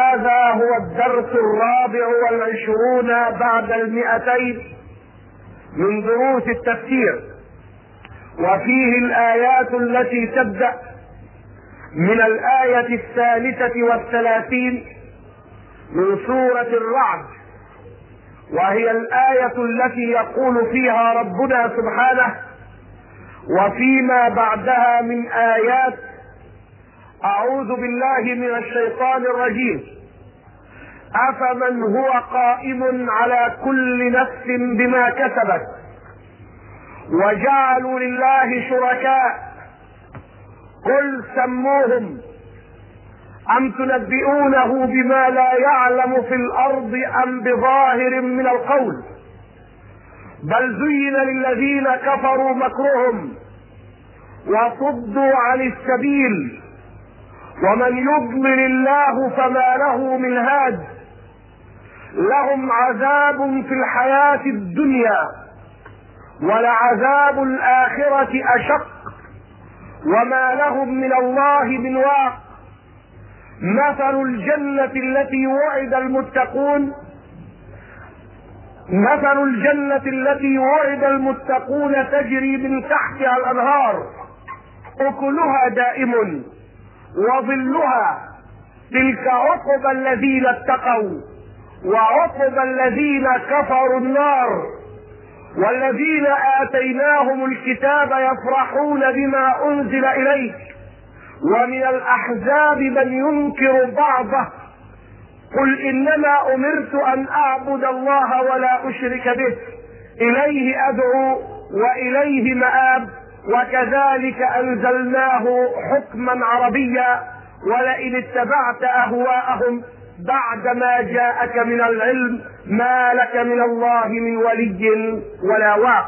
هذا هو الدرس 24 بعد 200 من دروس التفسير، وفيه الآيات التي تبدأ من الآية 33 من سورة الرعد، وهي الآية التي يقول فيها ربنا سبحانه: وفيما بعدها من آيات. أعوذ بالله من الشيطان الرجيم: أفمن هو قائم على كل نفس بما كسبت وجعلوا لله شركاء قل سموهم أم تنبئونه بما لا يعلم في الأرض أم بظاهر من القول بل زين للذين كفروا مكرهم وصدوا عن السبيل ومن يضلل الله فما له من هاد لهم عذاب في الحياة الدنيا ولعذاب الآخرة أشق وما لهم من الله من واق مثل الجنة التي وعد المتقون تجري من تحتها الأنهار أكلها دائم وظلها تلك عقبى الذين اتقوا وعقبى الذين كفروا النار والذين آتيناهم الكتاب يفرحون بما أنزل إليك ومن الأحزاب من ينكر بعضه قل إنما أمرت أن أعبد الله ولا أشرك به إليه أدعو وإليه مآب وكذلك أنزلناه حكما عربيا ولئن اتبعت أهواءهم بعدما جاءك من العلم ما لك من الله من ولي ولا واق.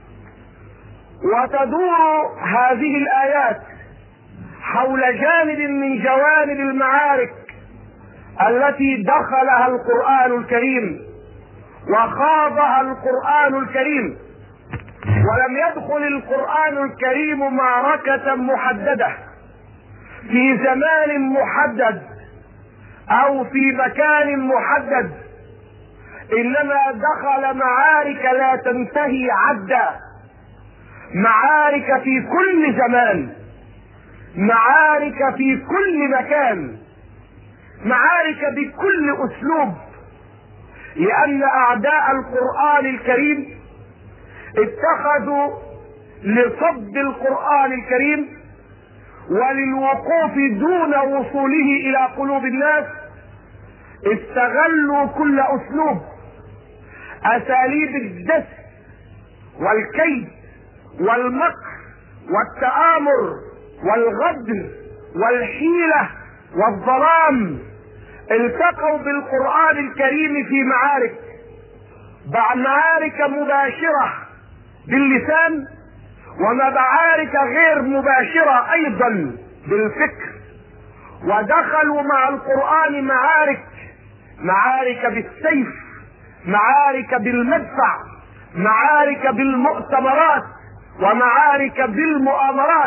وتدور هذه الآيات حول جانب من جوانب المعارك التي دخلها القرآن الكريم وخاضها القرآن الكريم. ولم يدخل القرآن الكريم معركة محددة في زمان محدد أو في مكان محدد، إنما دخل معارك لا تنتهي عدا، معارك في كل زمان، معارك في كل مكان، معارك بكل أسلوب، لأن أعداء القرآن الكريم اتخذوا لصد القرآن الكريم وللوقوف دون وصوله إلى قلوب الناس استغلوا كل أسلوب، أساليب الدس والكيد والمكر والتآمر والغدر والحيلة والظلام. التقوا بالقرآن الكريم في معارك، معارك مباشرة باللسان ومعارك غير مباشرة أيضا بالفكر. ودخلوا مع القرآن معارك بالسيف، معارك بالمدفع، معارك بالمؤتمرات ومعارك بالمؤامرات.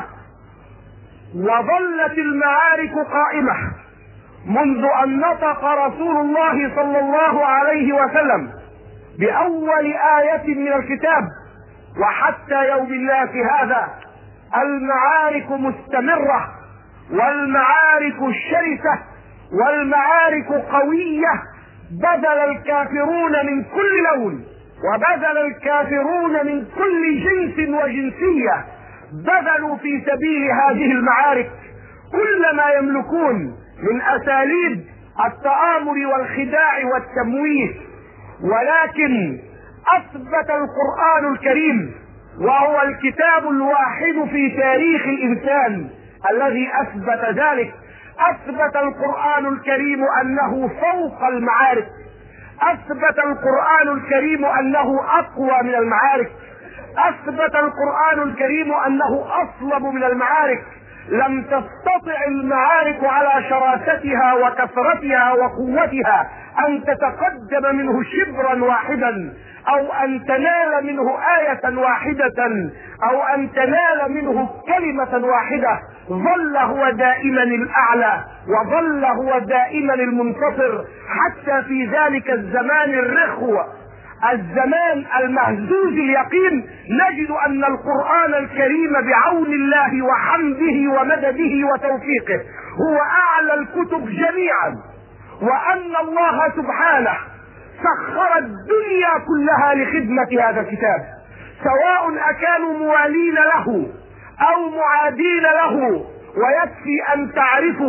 وظلت المعارك قائمة منذ أن نطق رسول الله صلى الله عليه وسلم بأول آية من الكتاب وحتى يوم الله في هذا. المعارك مستمرة والمعارك شرسة والمعارك قوية. بذل الكافرون من كل لون وبذل الكافرون من كل جنس وجنسية، بذلوا في سبيل هذه المعارك كل ما يملكون من أساليب التآمر والخداع والتمويه. ولكن أثبت القرآن الكريم، وهو الكتاب الواحد في تاريخ الإنسان الذي أثبت ذلك، أثبت القرآن الكريم أنه فوق المعارك، أثبت القرآن الكريم أنه أقوى من المعارك، أثبت القرآن الكريم أنه أصلب من المعارك. لم تستطع المعارك على شراستها وكثرتها وقوتها أن تتقدم منه شبرا واحدا او ان تنال منه آية واحدة او ان تنال منه كلمة واحدة، ظل هو دائما الاعلى وظل هو دائما المنتصر، حتى في ذلك الزمان الرخو، الزمان المهزوز اليقين، نجد ان القرآن الكريم بعون الله وحمده ومدده وتوفيقه هو اعلى الكتب جميعا، وان الله سبحانه سخر الدنيا كلها لخدمة هذا الكتاب، سواء اكانوا موالين له او معادين له. ويكفي ان تعرفوا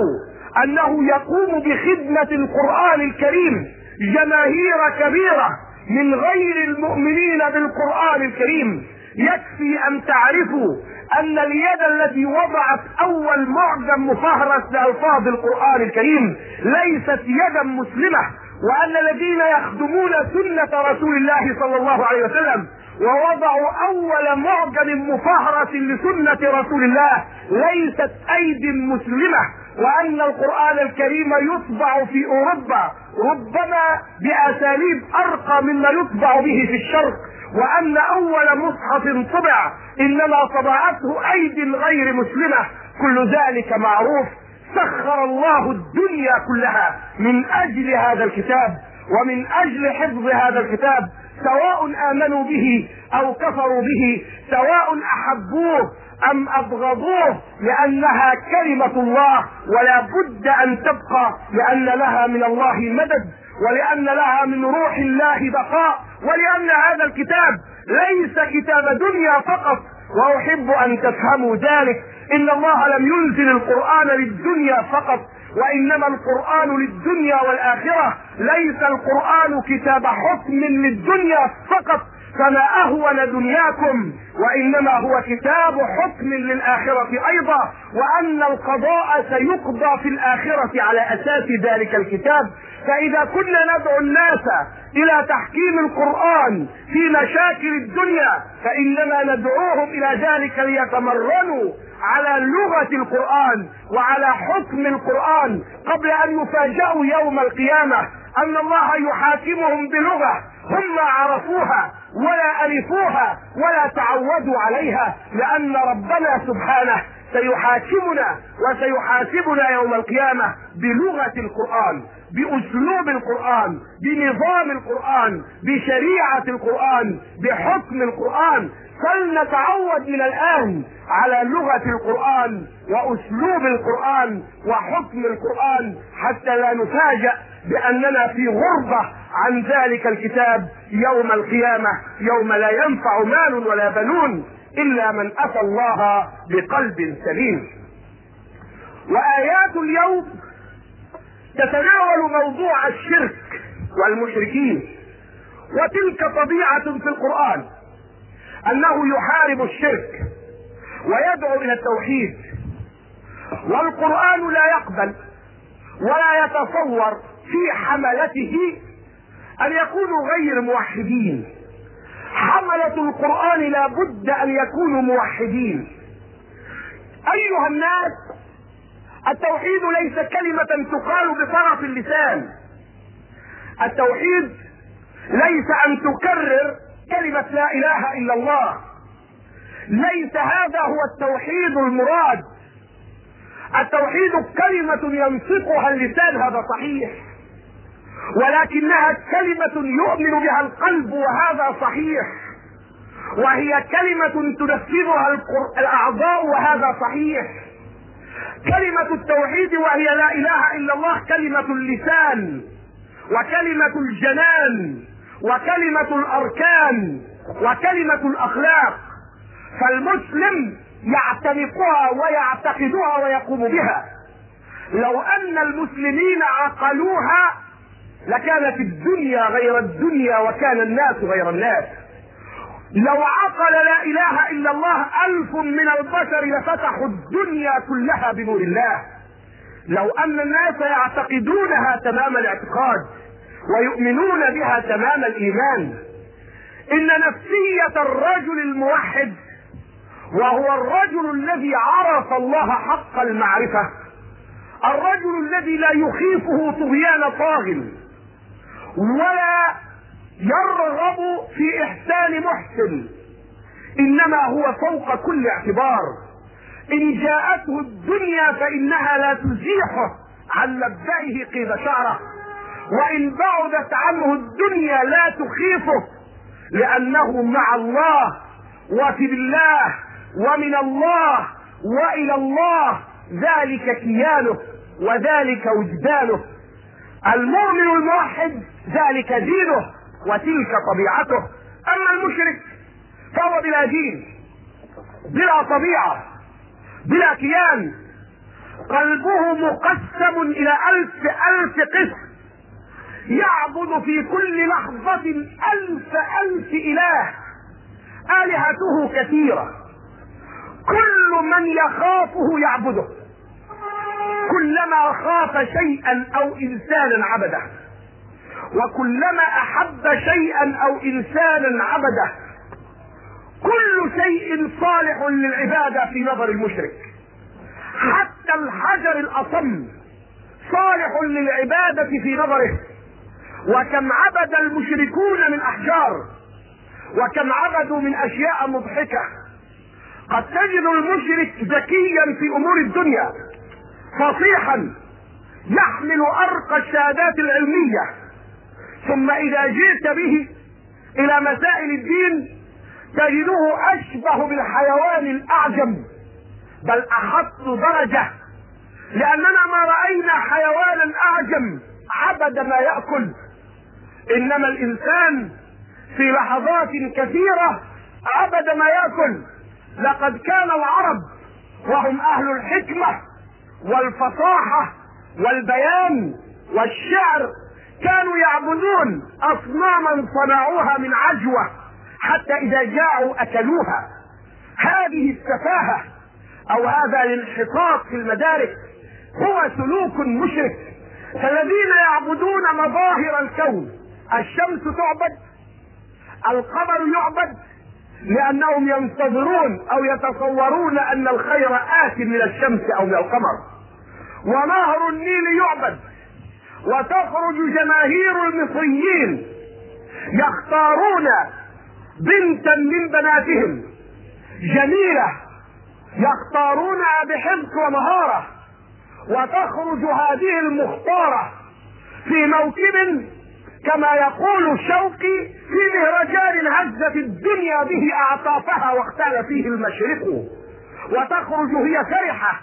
انه يقوم بخدمة القرآن الكريم جماهير كبيرة من غير المؤمنين بالقرآن الكريم. يكفي ان تعرفوا ان اليد التي وضعت اول معجم مفهرس لألفاظ القرآن الكريم ليست يدا مسلمة، وان الذين يخدمون سنة رسول الله صلى الله عليه وسلم ووضعوا اول معجم مفهرس لسنة رسول الله ليست ايدي مسلمة، وان القرآن الكريم يطبع في اوروبا ربما باساليب ارقى مما يطبع به في الشرق، وان اول مصحف طبع انما طبعته ايدي غير مسلمة. كل ذلك معروف. سخر الله الدنيا كلها من اجل هذا الكتاب ومن اجل حفظ هذا الكتاب، سواء امنوا به او كفروا به، سواء احبوه ام ابغضوه، لانها كلمة الله ولا بد ان تبقى، لان لها من الله مدد، ولان لها من روح الله بقاء، ولان هذا الكتاب ليس كتاب دنيا فقط. واحب ان تفهموا ذلك، ان الله لم ينزل القرآن للدنيا فقط، وانما القرآن للدنيا والاخرة. ليس القرآن كتاب حكم للدنيا فقط فما اهون دنياكم، وانما هو كتاب حكم للاخرة ايضا، وان القضاء سيقضى في الاخرة على اساس ذلك الكتاب. فاذا كنا ندعو الناس الى تحكيم القرآن في مشاكل الدنيا فانما ندعوهم الى ذلك ليتمرنوا على لغة القرآن وعلى حكم القرآن قبل ان يفاجئوا يوم القيامة ان الله يحاكمهم بلغة هم ما عرفوها ولا ألفوها ولا تعودوا عليها، لأن ربنا سبحانه سيحاكمنا وسيحاسبنا يوم القيامة بلغة القرآن، بأسلوب القرآن، بنظام القرآن، بشريعة القرآن، بحكم القرآن. فلنتعود من الآن على لغة القرآن وأسلوب القرآن وحكم القرآن حتى لا نفاجأ بأننا في غربة عن ذلك الكتاب يوم القيامة، يوم لا ينفع مال ولا بنون إلا من أتى الله بقلب سليم. وآيات اليوم تتناول موضوع الشرك والمشركين، وتلك طبيعة في القرآن أنه يحارب الشرك ويدعو إلى التوحيد، والقرآن لا يقبل ولا يتصور في حملته أن يكونوا غير موحدين. حملة القرآن لا بد أن يكونوا موحدين. أيها الناس، التوحيد ليس كلمة تقال بطرف اللسان، التوحيد ليس أن تكرر كلمة لا إله إلا الله، ليس هذا هو التوحيد المراد. التوحيد كلمة ينطقها اللسان، هذا صحيح، ولكنها كلمة يؤمن بها القلب، وهذا صحيح، وهي كلمة تنفذها الأعضاء، وهذا صحيح. كلمة التوحيد وهي لا إله إلا الله كلمة اللسان وكلمة الجنان وكلمة الأركان وكلمة الأخلاق، فالمسلم يعتنقها ويعتقدها ويقوم بها. لو أن المسلمين عقلوها لكانت الدنيا غير الدنيا وكان الناس غير الناس. لو عقل لا إله إلا الله 1000 من البشر لفتحوا الدنيا كلها بنور الله. لو أن الناس يعتقدونها تمام الاعتقاد ويؤمنون بها تمام الإيمان. إن نفسية الرجل الموحد، وهو الرجل الذي عرف الله حق المعرفة، الرجل الذي لا يخيفه طغيان طاغ ولا يرغب في إحسان محسن، إنما هو فوق كل اعتبار. إن جاءته الدنيا فإنها لا تزيحه عن مبدئه قيد شعره، وإن بعدت عنه الدنيا لا تخيفه، لأنه مع الله وفي الله ومن الله وإلى الله، ذلك كيانه وذلك وجدانه. المؤمن الموحد ذلك دينه وتلك طبيعته. أما المشرك فهو بلا دين، بلا طبيعة، بلا كيان، قلبه مقسم إلى 1000 قسم، يعبد في كل لحظة 1000 إله، آلهته كثيرة، كل من يخافه يعبده، كلما خاف شيئا أو إنسانا عبده، وكلما أحب شيئا أو إنسانا عبده. كل شيء صالح للعبادة في نظر المشرك، حتى الحجر الأصم صالح للعبادة في نظره. وكم عبد المشركون من أحجار، وكم عبدوا من أشياء مضحكة. قد تجد المشرك ذكيا في أمور الدنيا، فصيحا، يحمل أرقى الشهادات العلمية، ثم إذا جئت به إلى مسائل الدين تجده أشبه بالحيوان الأعجم، بل أحط درجة، لأننا ما رأينا حيوانا أعجم عبد ما يأكل، إنما الإنسان في لحظات كثيرة عبد ما يأكل. لقد كان العرب وهم أهل الحكمة والفصاحة والبيان والشعر كانوا يعبدون أصناما صنعوها من عجوة، حتى إذا جاعوا أكلوها. هذه السفاهة أو هذا الانحطاط في المدارك هو سلوك مشرك. فالذين يعبدون مظاهر الكون، الشمس تعبد، القمر يعبد، لأنهم ينتظرون أو يتصورون أن الخير آت من الشمس أو من القمر. ونهر النيل يعبد، وتخرج جماهير المصريين يختارون بنتا من بناتهم جميلة، يختارونها بحرص ومهارة، وتخرج هذه المختارة في موكب كما يقول شوقي في مهرجان هزت الدنيا به أعطافها واختال فيه المشرق، وتخرج هي فرحة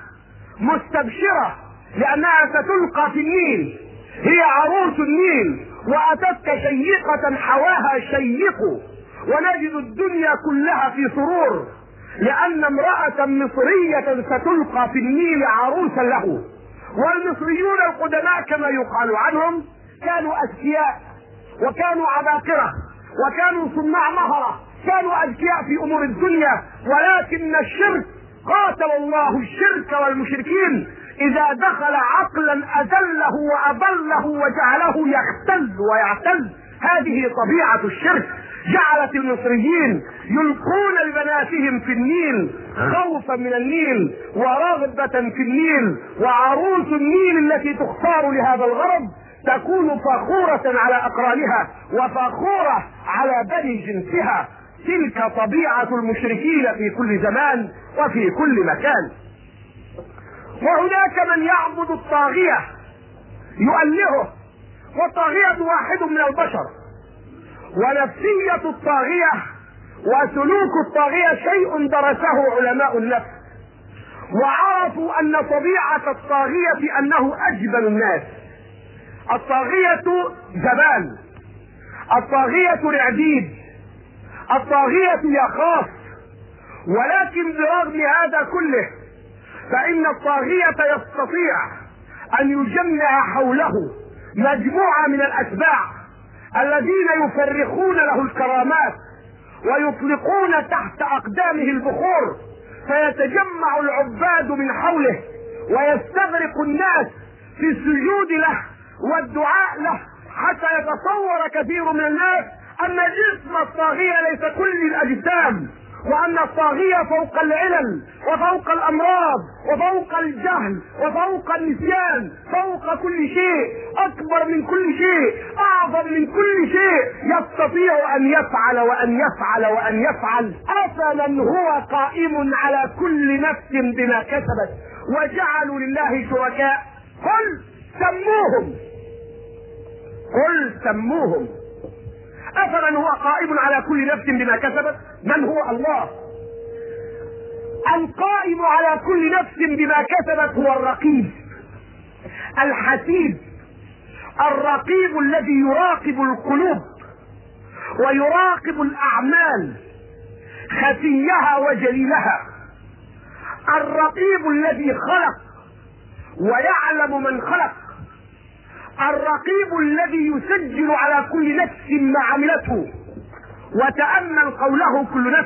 مستبشرة لأنها ستلقى في النيل، هي عروس النيل، وأتتك شيقة حواها شيق، ونجد الدنيا كلها في سرور لأن امرأة مصرية ستلقى في النيل عروسا له. والمصريون القدماء كما يقال عنهم كانوا أذكياء، وكانوا عباقرة، وكانوا صناع مهرة، كانوا أذكياء في أمور الدنيا. ولكن الشرك، قاتل الله الشرك والمشركين، إذا دخل عقلا أذله وأضله وجعله يختل ويعتز. هذه طبيعة الشرك. جعلت المصريين يلقون لبناتهم في النيل خوفا من النيل ورغبة في النيل، وعروس النيل التي تختار لهذا الغرض تكون فخورة على أقرانها وفخورة على بني جنسها. تلك طبيعة المشركين في كل زمان وفي كل مكان. وهناك من يعبد الطاغية يؤلهه، والطاغية واحد من البشر، ونفسية الطاغية وسلوك الطاغية شيء درسه علماء النفس، وعرفوا أن طبيعة الطاغية أنه أجبن الناس. الطاغية جبان، الطاغية رعديد، الطاغية يخاف. ولكن برغم هذا كله فإن الطاغية يستطيع أن يجمع حوله مجموعة من الأتباع الذين يفرخون له الكرامات ويطلقون تحت أقدامه البخور، فيتجمع العباد من حوله ويستغرق الناس في السجود له والدعاء له، حتى يتصور كثير من الناس أن جسم الطاغية ليس كل الأجسام، وأن الطاغية فوق العلل وفوق الأمراض وفوق الجهل وفوق النسيان، فوق كل شيء، أكبر من كل شيء، أعظم من كل شيء، يستطيع أن يفعل وأن يفعل وأن يفعل. أفمن هو قائم على كل نفس بما كسبت وجعلوا لله شركاء قل سموهم، قل سموهم. أفمن هو قائم على كل نفس بما كسبت، من هو الله. القائم على كل نفس بما كسبت هو الرقيب الحسيب، الرقيب الذي يراقب القلوب ويراقب الأعمال خفيها وجليلها، الرقيب الذي خلق ويعلم من خلق، الرقيب الذي يسجل على كل نفس ما عملته. وتأمل قوله كل نفس،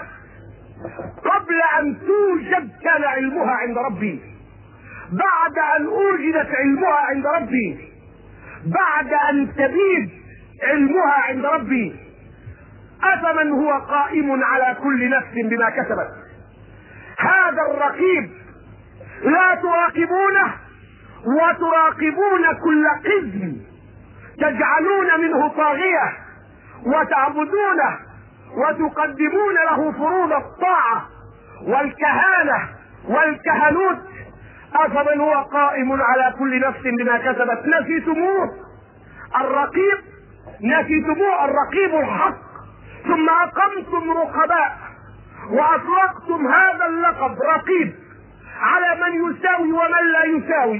قبل أن توجد كان علمها عند ربي، بعد أن أوجدت علمها عند ربي، بعد أن تبيد علمها عند ربي. أفمن هو قائم على كل نفس بما كسبت. هذا الرقيب لا تراقبونه وتراقبون كل قزم، تجعلون منه طاغية وتعبدونه وتقدمون له فروض الطاعة والكهانة والكهنوت. أفمن هو قائم على كل نفس بما كسبت. نسيتموه الرقيب، نسيتموه الرقيب الحق، ثم أقمتم رقباء وأطلقتم هذا اللقب رقيب على من يساوي ومن لا يساوي،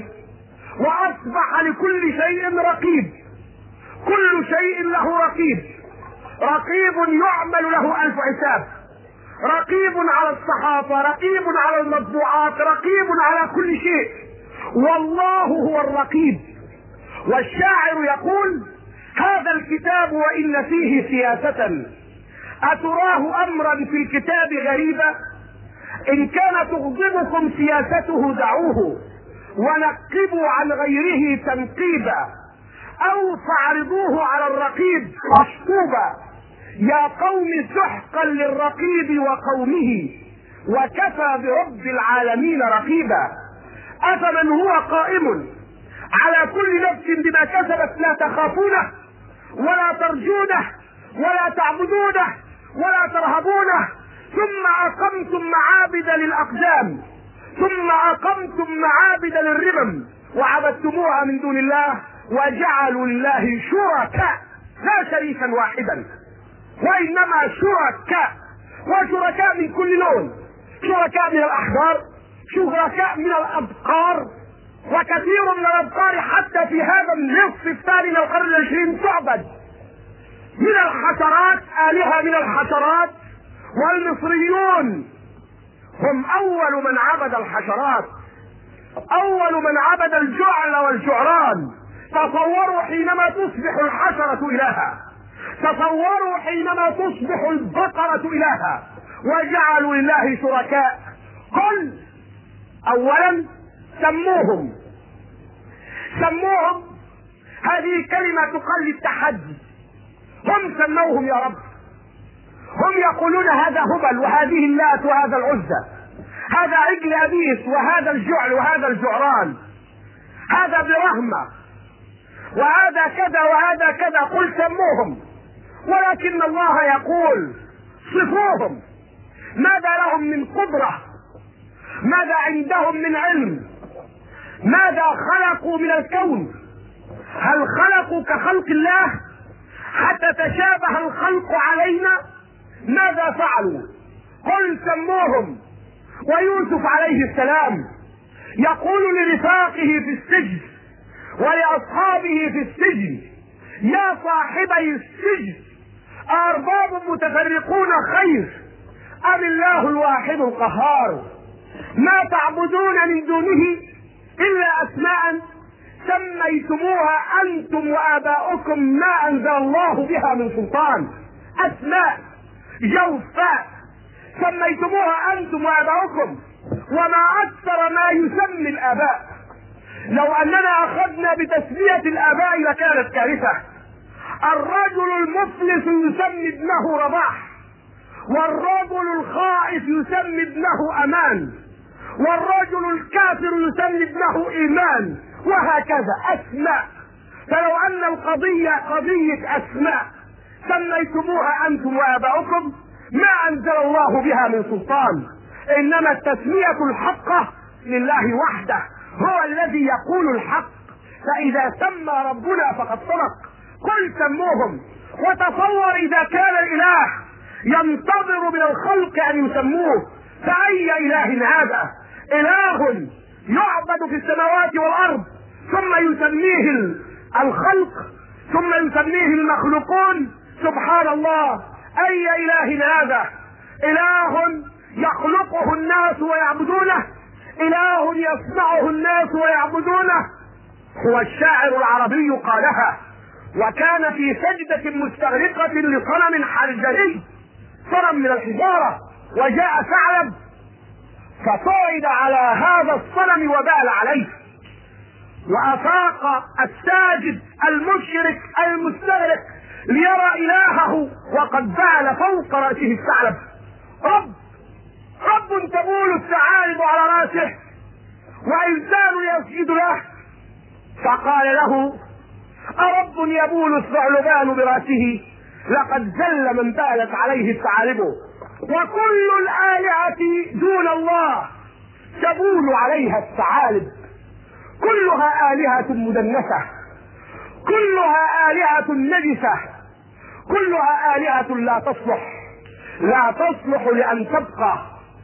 وأصبح لكل شيء رقيب، كل شيء له رقيب، رقيب يعمل له 1000 حساب، رقيب على الصحافة، رقيب على المطبوعات، رقيب على كل شيء، والله هو الرقيب. والشاعر يقول: هذا الكتاب وإن فيه سياسة أتراه أمرا في الكتاب غريبا، إن كان تغضبكم سياسته دعوه ونقبوا عن غيره تنقيبا، أو فاعرضوه على الرقيب مشطوبا. يا قوم سحقا للرقيب وقومه وكفى برب العالمين رقيبا. أفمن هو قائم على كل نفس بما كسبت لا تخافونه ولا ترجونه ولا تعبدونه ولا ترهبونه، ثم أقمتم معابد للأقدام، ثم أقمتم معابد للرمم وعبدتموها من دون الله وجعلوا لله شركاء، لا شريكا واحدا وإنما شركاء، وشركاء من كل لون، شركاء من الأحجار، شركاء من الأبقار، وكثير من الأبقار حتى في هذا النصف الثاني من القرن العشرين تعبد، من الحشرات آلهة من الحشرات. والمصريون هم أول من عبد الحشرات، أول من عبد الجعل والجعران. تصوروا حينما تصبح الحشرة إلها، تصوروا حينما تصبح البقرة إلها، وجعلوا لله شركاء. قل أولا سموهم، سموهم هذه كلمة تقل التحدي. هم سموهم يا رب، هم يقولون هذا هبل وهذه اللات وهذا العزى، هذا عجل أبيس وهذا الجعل وهذا الجعران، هذا برهمة وهذا كذا وهذا كذا. قل سموهم، ولكن الله يقول صفوهم، ماذا لهم من قدرة، ماذا عندهم من علم، ماذا خلقوا من الكون، هل خلقوا كخلق الله حتى تشابه الخلق علينا؟ ماذا فعلوا؟ قل سموهم. ويوسف عليه السلام يقول لرفاقه في السجن ولأصحابه في السجن: يا صاحبي السجن أأرباب متفرقون خير أم الله الواحد القهار؟ ما تعبدون من دونه إلا أسماء سميتموها أنتم وآباؤكم ما أنزل الله بها من سلطان، أسماء جوفاء سميتموها أنتم وآباؤكم، وما أكثر ما يسمي الآباء. لو أننا أخذنا بتسمية الآباء لكانت كارثة. الرجل المفلس يسمي ابنه رباح، والرجل الخائف يسمي ابنه امان، والرجل الكافر يسمي ابنه ايمان، وهكذا اسماء. فلو ان القضية قضية اسماء سميتموها انتم واباؤكم ما انزل الله بها من سلطان، انما التسمية الحقة لله وحده، هو الذي يقول الحق، فاذا سمى ربنا فقد صدق. قل سموهم. وتصور اذا كان الاله ينتظر من الخلق ان يسموه، فاي اله هذا؟ اله يعبد في السماوات والارض ثم يسميه الخلق، ثم يسميه المخلوقون. سبحان الله، اي اله هذا؟ اله يخلقه الناس ويعبدونه، اله يصنعه الناس ويعبدونه. هو الشاعر العربي قالها، وكان في سجدة مستغرقة لصنم حجري، صنم من الحجارة، وجاء ثعلب فصعد على هذا الصنم وبال عليه، وافاق الساجد المشرك المستغرق ليرى الهه وقد بال فوق رأسه الثعلب. رب تبول الثعالب على رأسه وإنسان يسجد له، فقال له: أرب يبول الثعلبان برأسه؟ لقد زل من بالت عليه الثعالب، وكل الآلهة دون الله تبول عليها الثعالب، كلها آلهة مدنسة، كلها آلهة نجسة، كلها آلهة لا تصلح لأن تبقى.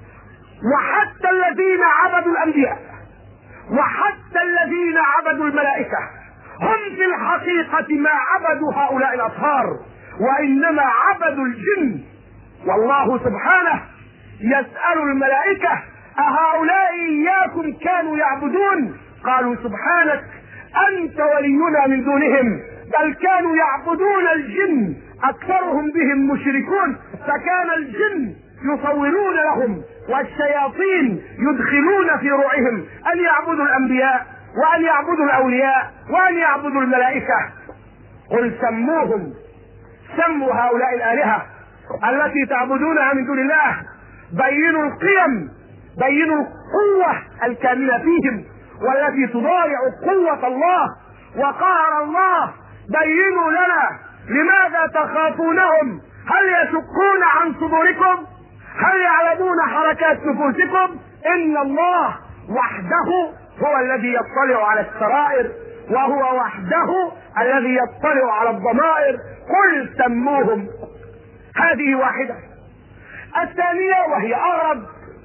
وحتى الذين عبدوا الأنبياء وحتى الذين عبدوا الملائكة هم في الحقيقة ما عبدوا هؤلاء الأطهار، وإنما عبدوا الجن. والله سبحانه يسأل الملائكة: أهؤلاء إياكم كانوا يعبدون؟ قالوا: سبحانك أنت ولينا من دونهم، بل كانوا يعبدون الجن أكثرهم بهم مشركون. فكان الجن يصورون لهم والشياطين يدخلون في روعهم أن يعبدوا الأنبياء وأن يعبدوا الأولياء وأن يعبدوا الملائكة. قل سموهم، سموا هؤلاء الآلهة التي تعبدونها من دون الله، بينوا القيم، بينوا القوة الكامنة فيهم والتي تضارع قوة الله وقهر الله. بينوا لنا لماذا تخافونهم؟ هل يشقون عن صدوركم؟ هل يعلمون حركات نفوسكم؟ إن الله وحده هو الذي يطلع على السرائر، وهو وحده الذي يطلع على الضمائر. قل سموهم. هذه واحدة. الثانية وهي أغرب: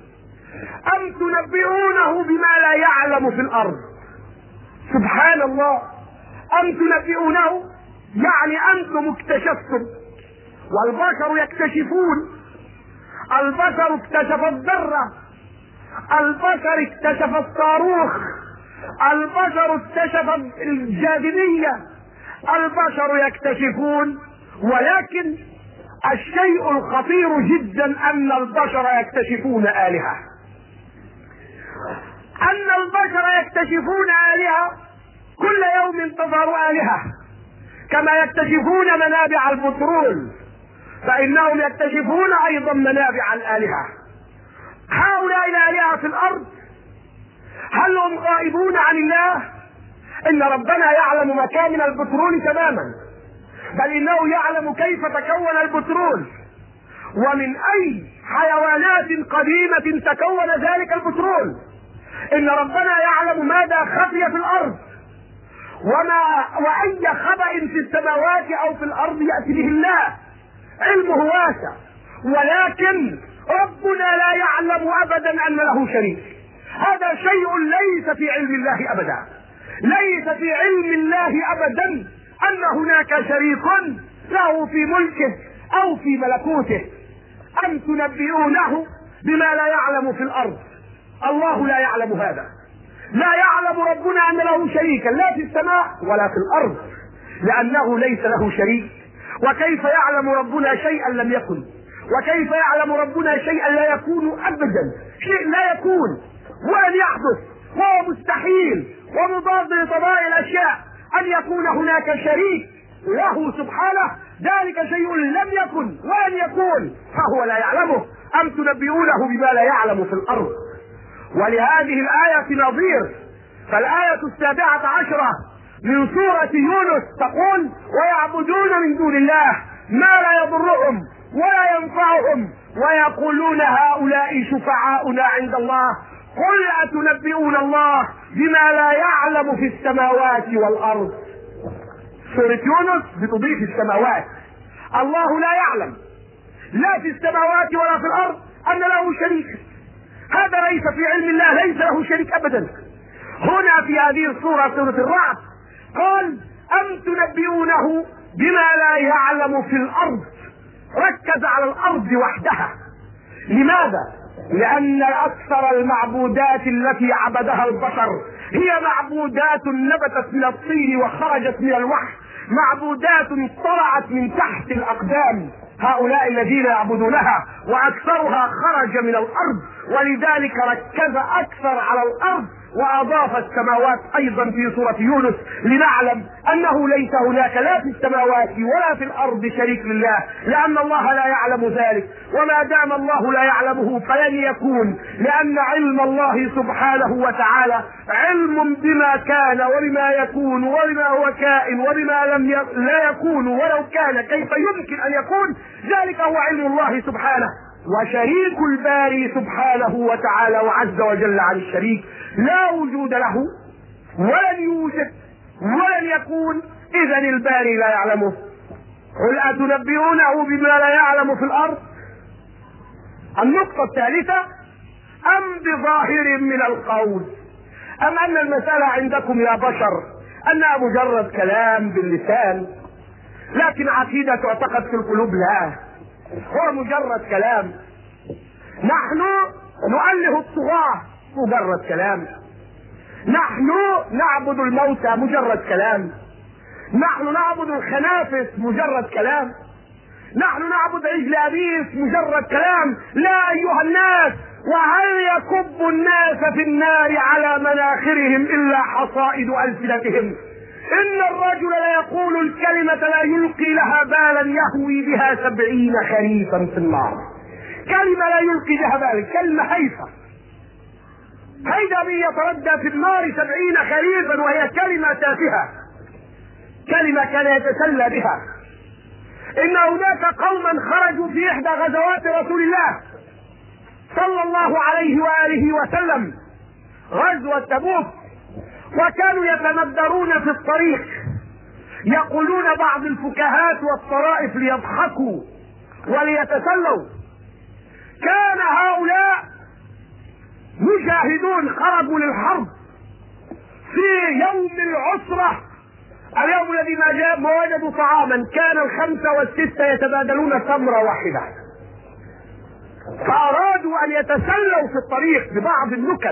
أم تنبئونه بما لا يعلم في الأرض. سبحان الله، أم تنبئونه يعني أنتم اكتشفتم، والبشر يكتشفون. البشر اكتشف الذرة، البشر اكتشف الصاروخ، البشر اكتشف الجاذبية، البشر يكتشفون. ولكن الشيء الخطير جدا أن البشر يكتشفون آلهة، أن البشر يكتشفون آلهة. كل يوم تظهر آلهة، كما يكتشفون منابع البترول فإنهم يكتشفون أيضا منابع الآلهة. هؤلاء الآلهة في الأرض هل هم غائبون عن الله؟ إن ربنا يعلم مكامن البترول تماما، بل إنه يعلم كيف تكون البترول ومن أي حيوانات قديمة تكون ذلك البترول. إن ربنا يعلم ماذا خفي في الأرض وأي خبأ في السماوات أو في الأرض يأتي به الله. علمه واسع، ولكن ربنا لا يعلم أبدا أن له شريك. هذا شيء ليس في علم الله أبدا، ليس في علم الله أبدا أن هناك شريك له في ملكه أو في ملكوته. أم تنبئونه بما لا يعلم في الأرض. الله لا يعلم هذا، لا يعلم ربنا أن له شريكا لا في السماء ولا في الأرض، لأنه ليس له شريك. وكيف يعلم ربنا شيئا لم يكن؟ وكيف يعلم ربنا شيئا لا يكون أبدا؟ شيء لا يكون ولن يحدث، وهو مستحيل ومضاد لطبائع الأشياء أن يكون هناك شريك له سبحانه ذلك شيء لم يكن ولن يكون فهو لا يعلمه، أم تنبئونه بما لا يعلم في الأرض. ولهذه الآية نظير، فالآية 17 من سورة يونس تقول: ويعبدون من دون الله ما لا يضرهم ولا ينفعهم ويقولون هؤلاء شفعاؤنا عند الله قل أتنبئون الله بما لا يعلم في السماوات والأرض. سورة يونس بتضيف السماوات، الله لا يعلم لا في السماوات ولا في الأرض أن له شريك، هذا ليس في علم الله، ليس له شريك أبدا. هنا في هذه السورة سورة الرعد قال: أم تنبئونه بما لا يعلم في الأرض، ركز على الأرض وحدها. لماذا؟ لأن أكثر المعبودات التي عبدها البشر هي معبودات نبتت من الطين وخرجت من الوحش، معبودات طلعت من تحت الأقدام، هؤلاء الذين يعبدونها وأكثرها خرج من الأرض، ولذلك ركز أكثر على الأرض وأضاف السماوات أيضا في سورة يونس لنعلم أنه ليس هناك لا في السماوات ولا في الأرض شريك لله، لأن الله لا يعلم ذلك، وما دام الله لا يعلمه فلن يكون، لأن علم الله سبحانه وتعالى علم بما كان وبما يكون وبما هو كائن وبما لا يكون ولو كان كيف يمكن أن يكون، ذلك هو علم الله سبحانه. وشريك الباري سبحانه وتعالى وعز وجل عن الشريك لا وجود له ولن يوجد ولن يكون، إذن الباري لا يعلمه. قل أتنبئونه بما لا يعلم في الأرض. النقطة الثالثة: أم بظاهر من القول، أم أن المسألة عندكم يا بشر أنها مجرد كلام باللسان لكن عقيدة تعتقد في القلوب؟ لا، هو مجرد كلام. نحن نؤله الطغاة مجرد كلام، نحن نعبد الموتى مجرد كلام، نحن نعبد الخنافس مجرد كلام، نحن نعبد عجل أبيس مجرد كلام. لا أيها الناس، وهل يكب الناس في النار على مناخرهم إلا حصائد ألسنتهم؟ إن الرجل ليقول الكلمة لا يلقي لها بالا يهوي بها 70 خريفا في النار. كلمة لا يلقي لها بالا، كلمة هيفة، هيدا به يتردى في النار 70 خريفا وهي كلمة تافهة، كلمة كان يتسلى بها. إن هناك قوما خرجوا في إحدى غزوات رسول الله صلى الله عليه وآله وسلم، غزوة تبوك، وكانوا يتندرون في الطريق، يقولون بعض الفكاهات والطرائف ليضحكوا وليتسلوا. كان هؤلاء مجاهدون خرجوا للحرب في يوم العسرة، اليوم الذي ما وجدوا طعاما، كان 5 و6 يتبادلون تمرة واحدة، فأرادوا أن يتسلوا في الطريق ببعض النكت،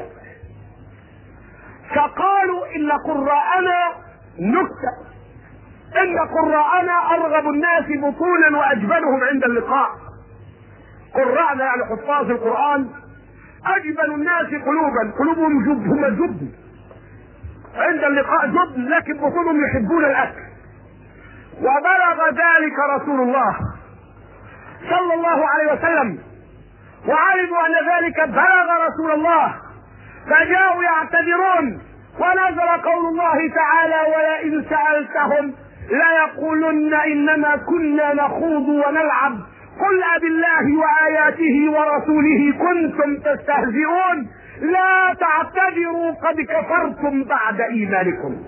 فقالوا إن قراءنا نكتة، إن قراءنا أرغب الناس بطونا وأجبنهم عند اللقاء. قراءنا يعني حفاظ القرآن أجبن الناس قلوبا، قلوبهم جبن، هم جبن عند اللقاء جبن، لكن بطونهم يحبون الأكل. وبلغ ذلك رسول الله صلى الله عليه وسلم، وعلموا أن ذلك بلغ رسول الله، فجاءوا يعتذرون، ونزل قول الله تعالى: ولئن سألتهم ليقولن إنما كنا نخوض ونلعب قل أبالله وآياته ورسوله كنتم تستهزئون لا تعتذروا قد كفرتم بعد إيمانكم.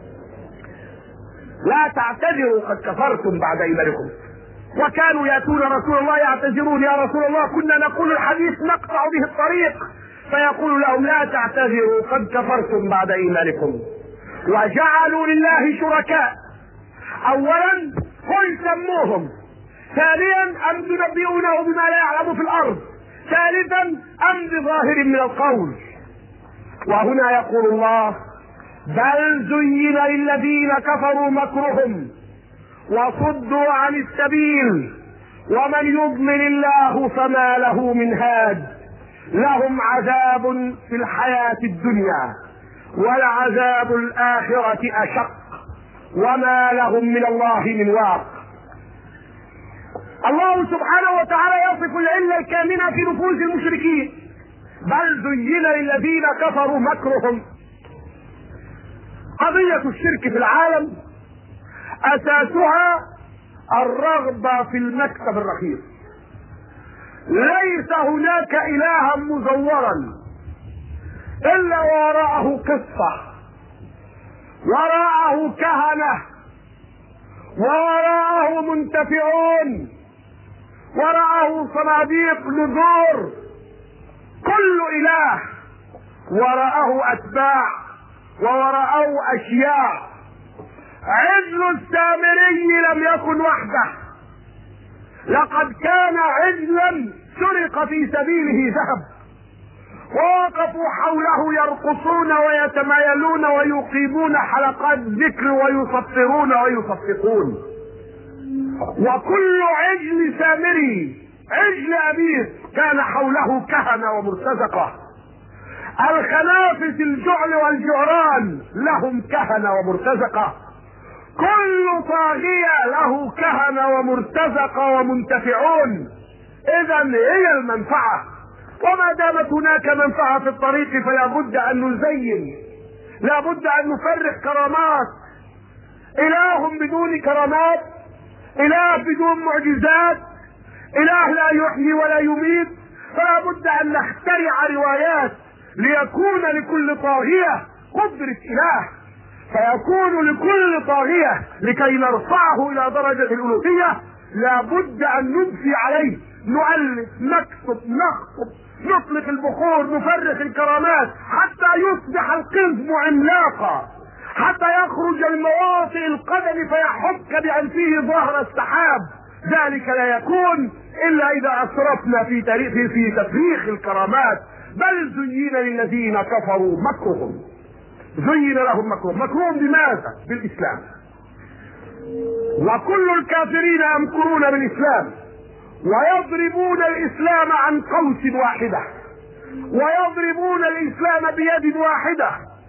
لا تعتذروا قد كفرتم بعد إيمانكم. وكانوا يأتون رسول الله يعتذرون: يا رسول الله كنا نقول الحديث نقطع به الطريق، فيقول لهم: لا تعتذروا قد كفرتم بعد إيمانكم. وجعلوا لله شركاء، أولا قل سموهم، ثانيا أم تنبئونه بما لا يعلم في الأرض، ثالثا أم بظاهر من القول. وهنا يقول الله: بل زين للذين كفروا مكرهم وصدوا عن السبيل ومن يضلل الله فما له من هاد لهم عذاب في الحياة الدنيا ولعذاب الآخرة أشق وما لهم من الله من واق. الله سبحانه وتعالى يصف العلة الكامنة في نفوس المشركين: بل زين للذين كفروا مكرهم. قضية الشرك في العالم أساسها الرغبة في المكسب الرخيص. ليس هناك إلها مزورا إلا وراءه قصة، وراءه كهنة، وراءه منتفعون، وراءه صناديق نذور. كل إله وراءه أتباع ووراءه أشياء. عجل السامري لم يكن وحده، لقد كان عجلا سرق في سبيله ذهب، ووقفوا حوله يرقصون ويتمايلون ويقيمون حلقات ذكر ويصفرون ويصفقون. وكل عجل سامري، عجل أبيس، كان حوله كهنة ومرتزقة. الخنافس الجعل والجعران لهم كهنة ومرتزقة. كل طاغية له كهنة ومرتزقة ومنتفعون. إذا هي المنفعة، وما دامت هناك منفعة في الطريق فلا بد أن نزين، لا بد أن نفرق كرامات. إله بدون كرامات، إله بدون معجزات، إله لا يحيي ولا يميت. فلا بد أن نخترع روايات ليكون لكل طاغية قدرة إله، فيكون لكل طاغية لكي نرفعه إلى درجة الألوهية لا بد أن ننفي عليه، نؤلف، نكتب، نخطب، نطلق البخور، نفرخ الكرامات حتى يصبح القزم عملاقا، حتى يخرج المواطئ القدم فيحك بأنفه ظهر السحاب. ذلك لا يكون إلا إذا أسرفنا في تفريخ الكرامات. بل زين للذين كفروا مكرهم. زين لهم مكرهم. مكرهم بماذا؟ بالإسلام. وكل الكافرين يمكرون بالإسلام ويضربون الإسلام عن قوس واحدة، ويضربون الإسلام بيد واحدة.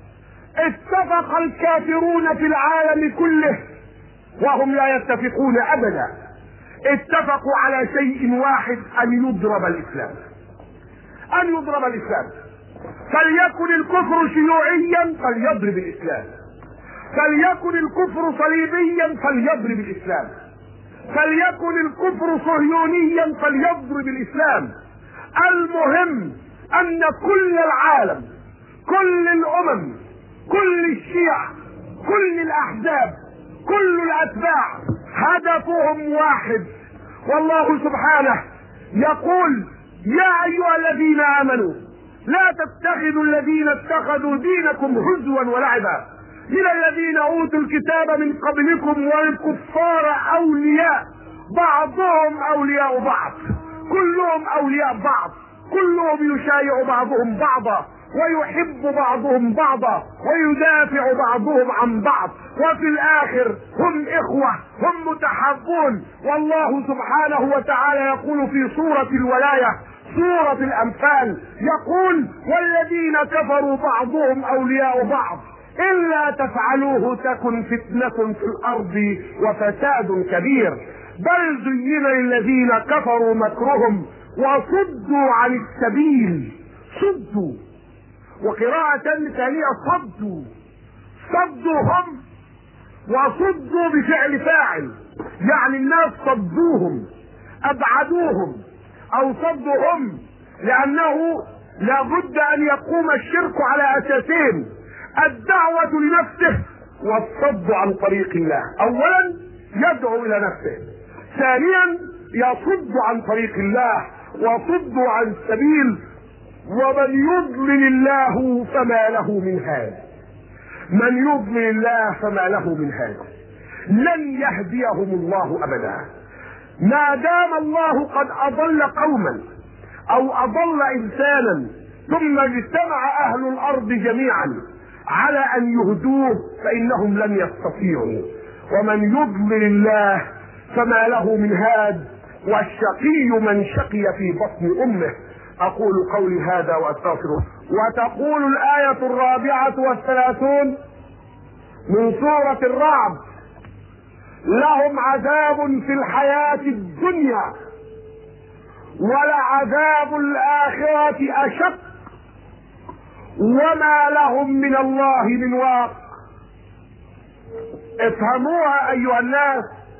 اتفق الكافرون في العالم كله وهم لا يتفقون أبدا، اتفقوا على شيء واحد: أن يضرب الإسلام، أن يضرب الإسلام. فليكن الكفر شيوعيا فليضرب الإسلام، فليكن الكفر صليبيا فليضرب الإسلام، فليكن الكفر صهيونيا فليضرب الإسلام. المهم أن كل العالم، كل الأمم، كل الشيعة، كل الأحزاب، كل الأتباع هدفهم واحد. والله سبحانه يقول: يا أيها الذين آمنوا لا تتخذوا الذين اتخذوا دينكم هزوا ولعبا من الذين أوتوا الكتاب من قبلكم والكفار أولياء بعضهم أولياء بعض، كلهم أولياء بعض، كلهم يشايع بعضهم بعضا ويحب بعضهم بعضا ويدافع بعضهم عن بعض، وفي الآخر هم إخوة، هم متحابون. والله سبحانه وتعالى يقول في سورة الولاية، سورة الأنفال، يقول: والذين كفروا بعضهم أولياء بعض إلا تفعلوه تكن فتنة في الأرض وفساد كبير. بل زين للذين كفروا مكرهم وصدوا عن السبيل. صدوا، وقراءة ثانية صدوا. صدوهم وصدوا بفعل فاعل، يعني الناس صدوهم، أبعدوهم أو صدوهم، لأنه لا بد أن يقوم الشرك على أساسين: الدعوة لنفسه والصد عن طريق الله. أولا يدعو إلى نفسه، ثانيا يصد عن طريق الله وصد عن السبيل. ومن يضلل الله فما له من هاد، من يضلل الله فما له من هاد، لن يهديهم الله أبدا. ما دام الله قد أضل قوما أو أضل إنسانا ثم اجتمع أهل الأرض جميعا على أن يهدوه فإنهم لن يستطيعوا. ومن يضلل الله فما له من هاد، والشقي من شقي في بطن أمه. أقول قولي هذا وأستغفره. وتقول الآية 34 من سورة الرعد: لهم عذاب في الحياة الدنيا ولعذاب الآخرة أشق وما لهم من الله من واق. افهموها أيها الناس،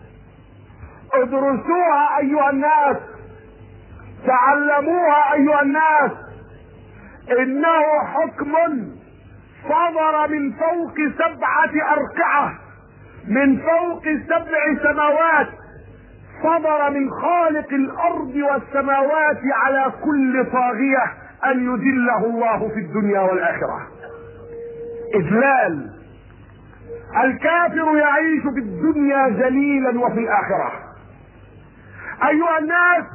ادرسوها أيها الناس، تعلموها أيها الناس. إنه حكم صدر من فوق 7 أرقعة، من فوق 7 سماوات، صدر من خالق الأرض والسماوات على كل طاغية أن يذله الله في الدنيا والآخرة. إذلال. الكافر يعيش في الدنيا ذليلا وفي الآخرة. أيها الناس،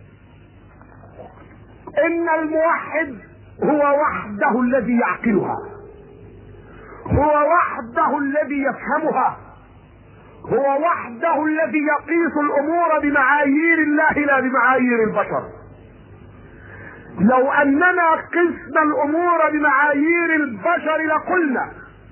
إن الموحد هو وحده الذي يعقلها، هو وحده الذي يفهمها، هو وحده الذي يقيس الأمور بمعايير الله لا بمعايير البشر. لو أننا قسنا الأمور بمعايير البشر لقلنا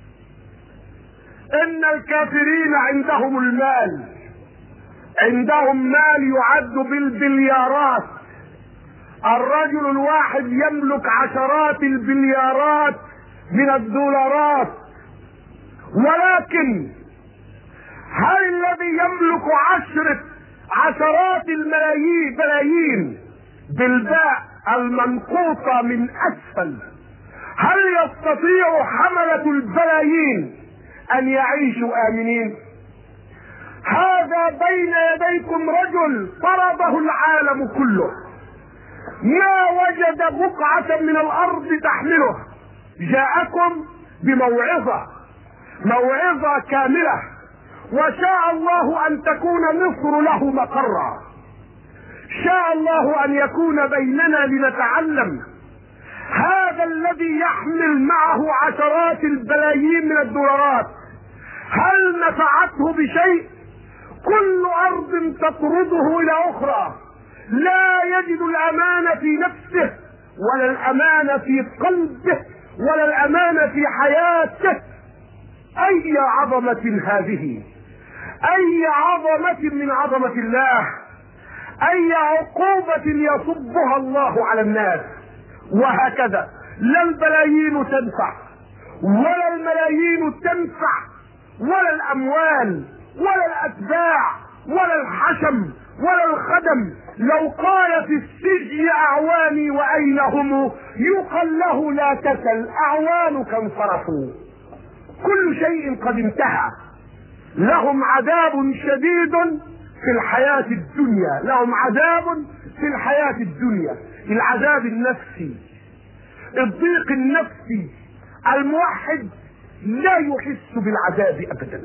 إن الكافرين عندهم المال، عندهم مال يعد بالبليارات. الرجل الواحد يملك عشرات البليارات من الدولارات. ولكن هل الذي يملك عشرات الملايين بالباء المنقوطة من أسفل، هل يستطيع حملة البلايين أن يعيشوا آمنين؟ هذا بين يديكم رجل طرده العالم كله، ما وجد بقعة من الأرض تحمله، جاءكم بموعظة، موعظة كاملة، وشاء الله أن تكون مصر له مقرا، شاء الله أن يكون بيننا لنتعلم. هذا الذي يحمل معه عشرات البلايين من الدولارات هل نفعته بشيء؟ كل أرض تطرده إلى أخرى، لا يجد الأمان في نفسه ولا الأمان في قلبه ولا الأمان في حياته. أي عظمة هذه، أي عظمة من عظمة الله، أي عقوبة يصبها الله على الناس. وهكذا لا البلايين تنفع ولا الملايين تنفع ولا الأموال ولا الأتباع ولا الحشم ولا الخدم. لو قال في السجن أعواني وأين هم، يقال له لا تسل، أعوانك انصرفوا، كل شيء قد انتهى. لهم عذاب شديد في الحياة الدنيا، لهم عذاب في الحياة الدنيا، العذاب النفسي، الضيق النفسي. الموحد لا يحس بالعذاب أبدا.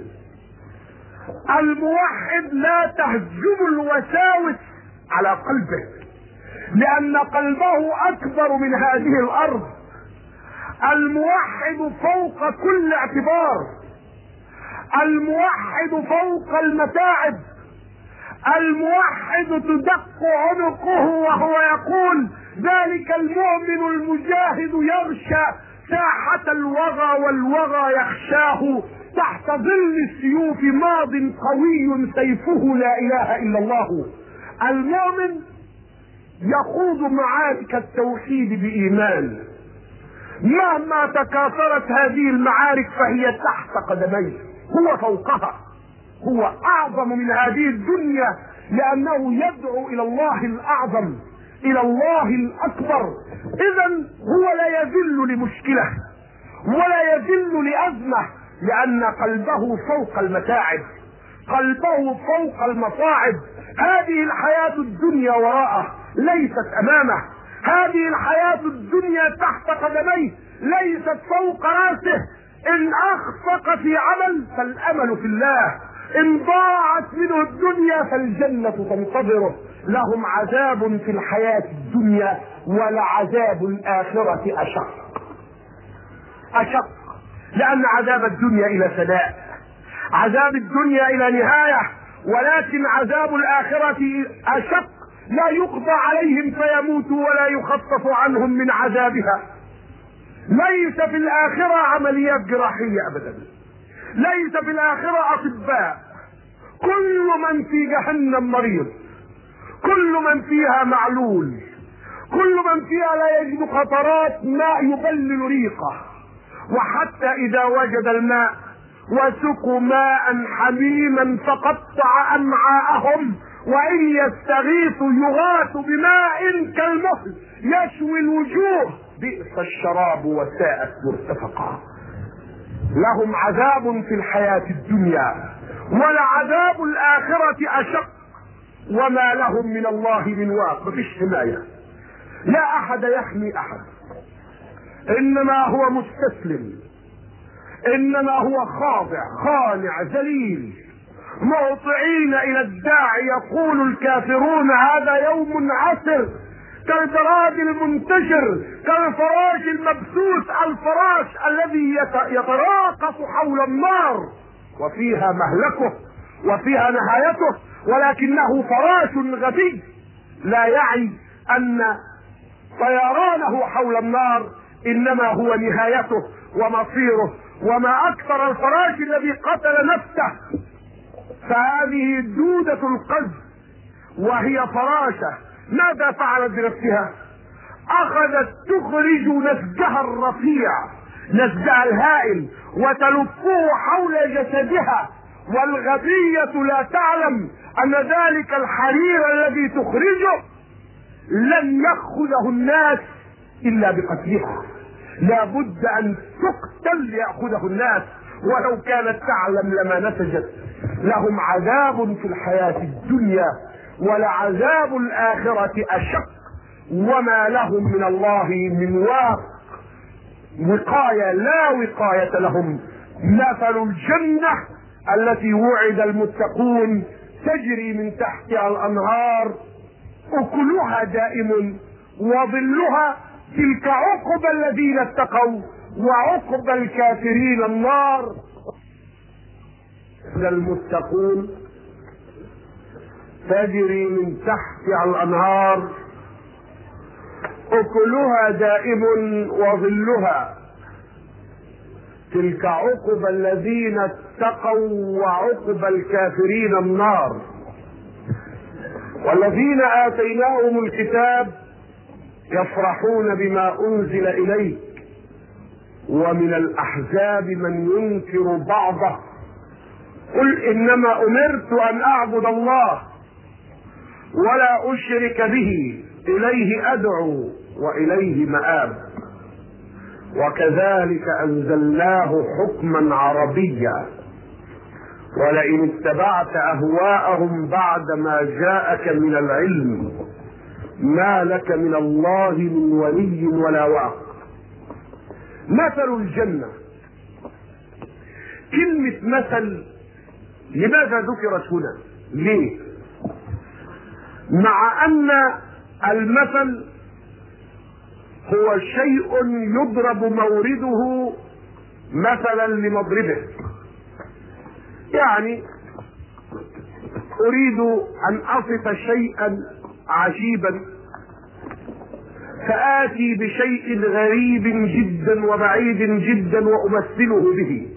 الموحد لا تهجم الوساوس على قلبه، لأن قلبه أكبر من هذه الأرض. الموحد فوق كل اعتبار، الموحد فوق المتاعب. الموحد تدق عنقه وهو يقول ذلك المؤمن المجاهد يغشى ساحة الوغى والوغى يخشاه، تحت ظل السيوف ماض قوي سيفه لا إله إلا الله. المؤمن يخوض معارك التوحيد بإيمان، مهما تكاثرت هذه المعارك فهي تحت قدميه، هو فوقها، هو أعظم من هذه الدنيا، لأنه يدعو إلى الله الأعظم، إلى الله الأكبر. إذن هو لا يذل لمشكلة ولا يذل لأزمة، لأن قلبه فوق المتاعب، قلبه فوق المصاعب. هذه الحياة الدنيا وراءه ليست أمامه، هذه الحياة الدنيا تحت قدميه ليست فوق راسه. إن أخفق في عمل فالأمل في الله، إن ضاعت منه الدنيا فالجنة تنتظره. لهم عذاب في الحياة الدنيا ولعذاب الآخرة أشق، لأن عذاب الدنيا إلى فناء، عذاب الدنيا إلى نهاية، ولكن عذاب الآخرة أشق، لا يقضى عليهم فيموتوا ولا يخفف عنهم من عذابها. ليس في الآخرة عمليات جراحية أبدا، ليس في الآخرة أطباء، كل من في جهنم مريض، كل من فيها معلول، كل من فيها لا يجد قطرات ماء يبلل ريقه، وحتى اذا وجد الماء وسقوا ماء حميما فقطع امعاءهم، وان يستغيثوا يغاثوا بماء كالمهل يشوي الوجوه، بئس الشراب وساءت مرتفقا. لهم عذاب في الحياة الدنيا ولعذاب الآخرة أشق، وما لهم من الله من واق. مفيش حماية، لا أحد يحمي أحد، إنما هو مستسلم، إنما هو خاضع خانع ذليل، مهطعين إلى الداعي. يقول الكافرون هذا يوم عسر، كالجراد المنتشر، كالفراش المبثوث، الفراش الذي يتراقص حول النار، وفيها مهلكه وفيها نهايته، ولكنه فراش غبي لا يعي ان طيرانه حول النار انما هو نهايته ومصيره. وما اكثر الفراش الذي قتل نفسه. فهذه دودة القذف وهي فراشة، ماذا فعلت بنفسها؟ اخذت تخرج نسجها الرفيع، نسجها الهائل، وتلفه حول جسدها، والغبية لا تعلم ان ذلك الحرير الذي تخرجه لن يأخذه الناس الا بقتلها، لا بد ان تقتل ليأخذه الناس، ولو كانت تعلم لما نسجت. لهم عذاب في الحياة الدنيا ولعذاب الآخرة أشق، وما لهم من الله من واق. وقاية لا وقاية لهم. مثل الجنة التي وعد المتقون تجري من تحتها الأنهار أكلها دائم وظلها، تلك عقبى الذين اتقوا، وعقبى الكافرين النار. المتقون تجري من تحتها الأنهار أكلها دائم وظلها، تلك عقبى الذين اتقوا، وعقبى الكافرين النار. والذين آتيناهم الكتاب يفرحون بما أنزل إليك، ومن الأحزاب من ينكر بعضه، قل إنما أمرت أن أعبد الله ولا أشرك به، إليه أدعو وإليه مآب. وكذلك أنزلناه حكما عربيا، ولئن اتبعت أهواءهم بعد ما جاءك من العلم ما لك من الله من ولي ولا واق. مثل الجنة، كلمة مثل لماذا ذكرت هنا؟ ليه؟ مع أن المثل هو شيء يضرب مورده مثلا لمضربه. يعني أريد أن أصف شيئا عجيبا فآتي بشيء غريب جدا وبعيد جدا وأمثله به،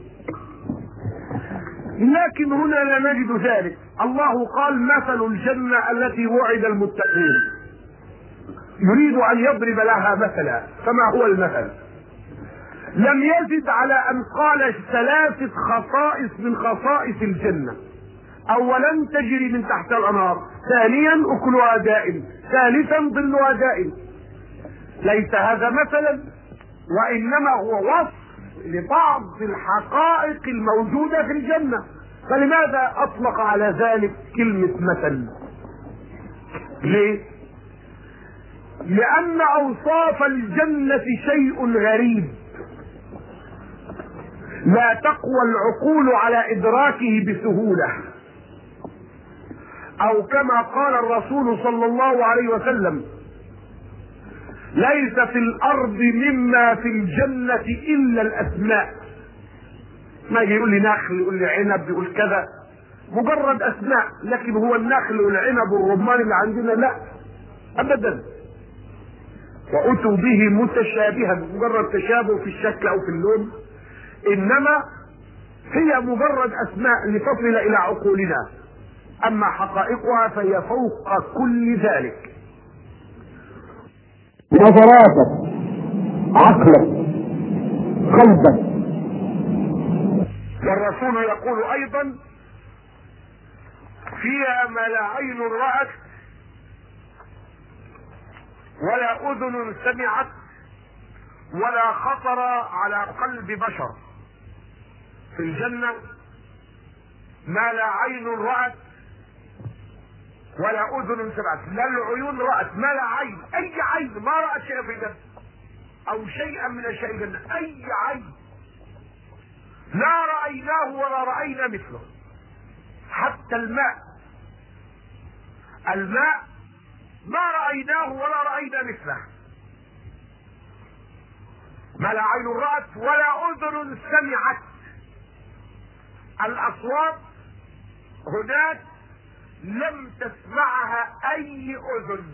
لكن هنا لا نجد ذلك. الله قال مثل الجنة التي وعد المتقين، يريد أن يضرب لها مثلا. فما هو المثل؟ لم يزد على أن قال 3 خصائص من خصائص الجنة. أولا تجري من تحت الأنهار، ثانيا أكلها دائم، ثالثا ظلها دائم. ليس هذا مثلا، وإنما هو وصف لبعض الحقائق الموجودة في الجنة. فلماذا أطلق على ذلك كلمة مثل؟ ليه؟ لأن أوصاف الجنة شيء غريب لا تقوى العقول على إدراكه بسهولة، أو كما قال الرسول صلى الله عليه وسلم: ليس في الأرض مما في الجنة إلا الأسماء. ما يجي يقول لي نخل، يقول لي عنب، يقول كذا، مجرد أسماء، لكن هو النخل والعنب والرمان اللي عندنا لا أبدا. وأتوا به متشابها، مجرد تشابه في الشكل أو في اللون، إنما هي مجرد أسماء لتصل إلى عقولنا. اما حقائقها فهي فوق كل ذلك. نظراتك، عقلك، قلبك. والرسول يقول ايضا: فيها ما لا عين رأت ولا اذن سمعت ولا خطر على قلب بشر. في الجنة ما لا عين رأت ولا اذن سمعت. لا العيون رأت، ما لا عين، اي عين ما رأت شيئا في الجنة او شيئا من اشياء الجنة، اي عين لا رأيناه ولا رأينا مثله. حتى الماء ما رأيناه ولا رأينا مثله. ما لا عين رأت ولا اذن سمعت. الاصوات هناك لم تسمعها اي اذن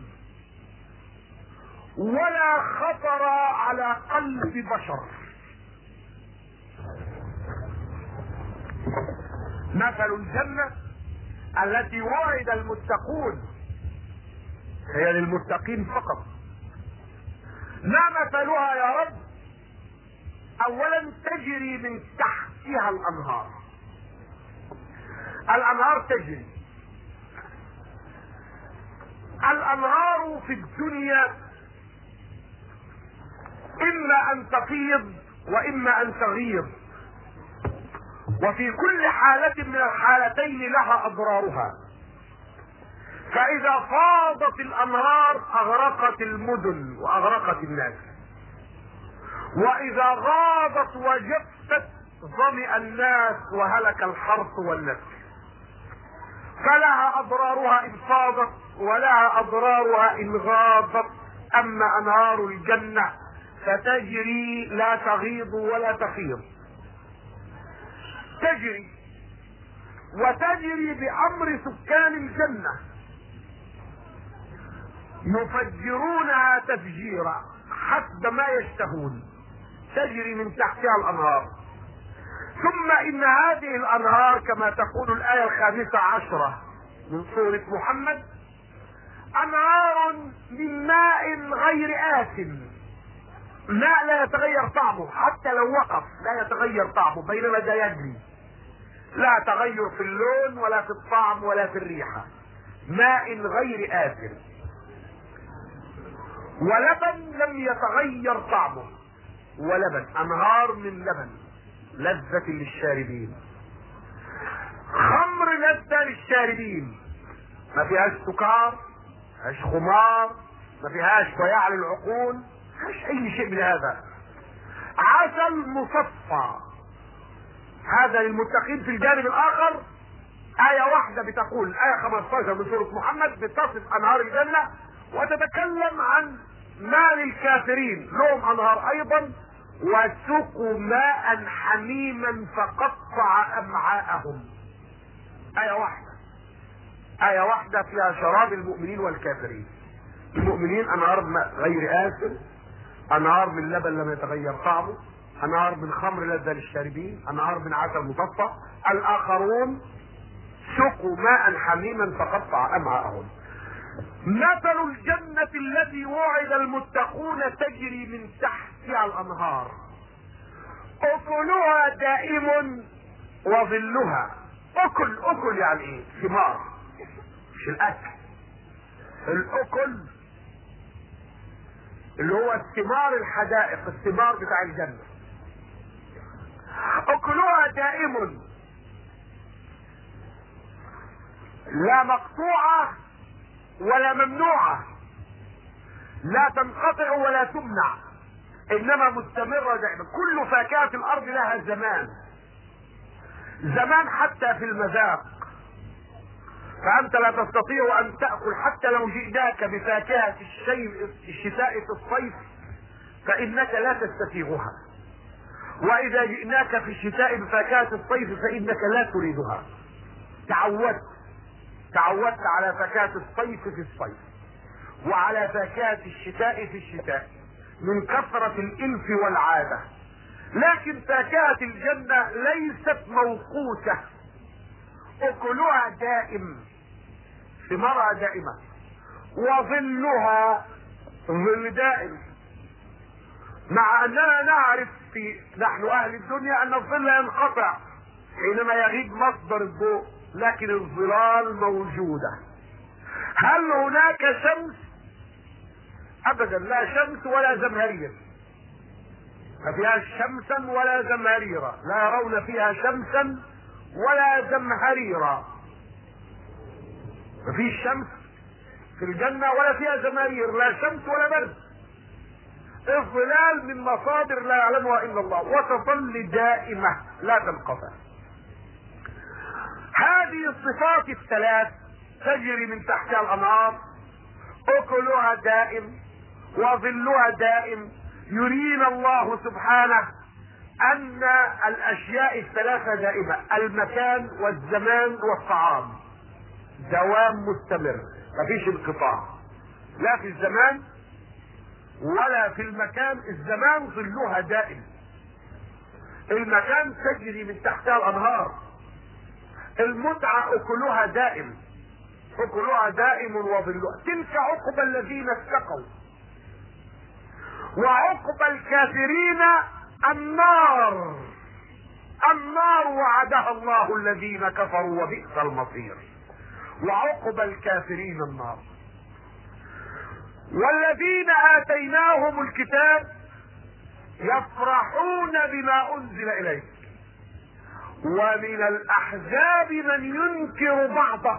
ولا خطر على قلب بشر. مثل الجنة التي وعد المتقون هي للمتقين فقط. ما مثلها يا رب؟ اولا تجري من تحتها الانهار. الانهار تجري. الانهار في الدنيا اما ان تفيض واما ان تغيض، وفي كل حالة من الحالتين لها اضرارها. فاذا فاضت الانهار اغرقت المدن واغرقت الناس، واذا غاضت وجفت ظمئ الناس وهلك الحرث والنسل. فلها اضرارها ان فاضت ولها اضرارها ان غاضت. اما انهار الجنة فتجري لا تغيض ولا تفيض، تجري وتجري بامر سكان الجنة، يفجرونها تفجيرا حسب ما يشتهون. تجري من تحتها الانهار. ثم ان هذه الانهار كما تقول الايه 15 من سورة محمد: انهار من ماء غير آسن. ماء لا يتغير طعمه، حتى لو وقف لا يتغير طعمه، بينما ده يجري، لا تغير في اللون ولا في الطعم ولا في الريحة. ماء غير آسن. ولبن لم يتغير طعمه، ولبن، انهار من لبن لذة للشاربين. خمر لذة للشاربين، ما فيهاش سكر، ما فيهاش خمار، ما فيهاش ضياع للعقول، ما فيهاش اي شيء من هذا. عسل مصفى، هذا للمتقين. في الجانب الاخر آية واحدة بتقول، آية 15 من سورة محمد بتصف انهار الجنة وتتكلم عن ما للكافرين. لهم انهار ايضا: وسقوا ماء حميما فقطع امعاءهم. آية واحدة، آية واحدة فيها شراب المؤمنين والكافرين. المؤمنين انهار ماء غير آسن، انهار من لبن لم يتغير طعمه، انهار من خمر لذة للشاربين، انهار من عسل مصفى. الاخرون سقوا ماء حميما فقطع امعاءهم. مثل الجنة التي وعد المتقون تجري من تحتها الانهار، اكلها دائم وظلها. اكل يعني ايه؟ ثمار، مش الاكل. الاكل اللي هو الثمار، الحدائق، الثمار بتاع الجنة. اكلها دائم، لا مقطوعة ولا ممنوعة، لا تنقطع ولا تمنع، انما مستمرة دائما. كل فاكهة الارض لها زمان حتى في المذاق. فانت لا تستطيع ان تأكل حتى لو جئناك بفاكهة الشتاء في الصيف فانك لا تستسيغها، واذا جئناك في الشتاء بفاكهة الصيف فانك لا تريدها. تعودت على فاكهة الصيف في الصيف وعلى فاكهة الشتاء في الشتاء من كثرة الإلف والعادة. لكن فاكهة الجنة ليست موقوتة، أكلها دائم. ثمارها دائمة، وظلها ظل دائم، مع اننا نعرف نحن اهل الدنيا ان الظل ينقطع حينما يغيب مصدر الضوء، لكن الظلال موجودة. هل هناك شمس؟ ابدا، لا شمس ولا زمهرير، ما فيها شمسا ولا زمهريرا، لا يرون فيها شمسا ولا زمهريرا، ما فيش شمس في الجنة ولا فيها زمهرير، لا شمس ولا برد. الظلال من مصادر لا يعلمها الا الله، وتظل دائمة لا تنقطع. هذه الصفات الثلاث تجري من تحتها الانهار، اكلها دائم وظلها دائم. يرينا الله سبحانه ان الاشياء الثلاثة دائمة، المكان والزمان والطعام دوام مستمر، مفيش انقطاع، لا في الزمان ولا في المكان. الزمان ظلها دائم، المكان تجري من تحتها الانهار، المتعة اكلها دائم، اكلها دائم وظلها. تلك عقبى الذين اتقوا، وعقبى الكافرين النار. النار وعدها الله الذين كفروا وبئس المصير. وعقبى الكافرين النار. والذين آتيناهم الكتاب يفرحون بما أنزل إليك، ومن الأحزاب من ينكر بعضه،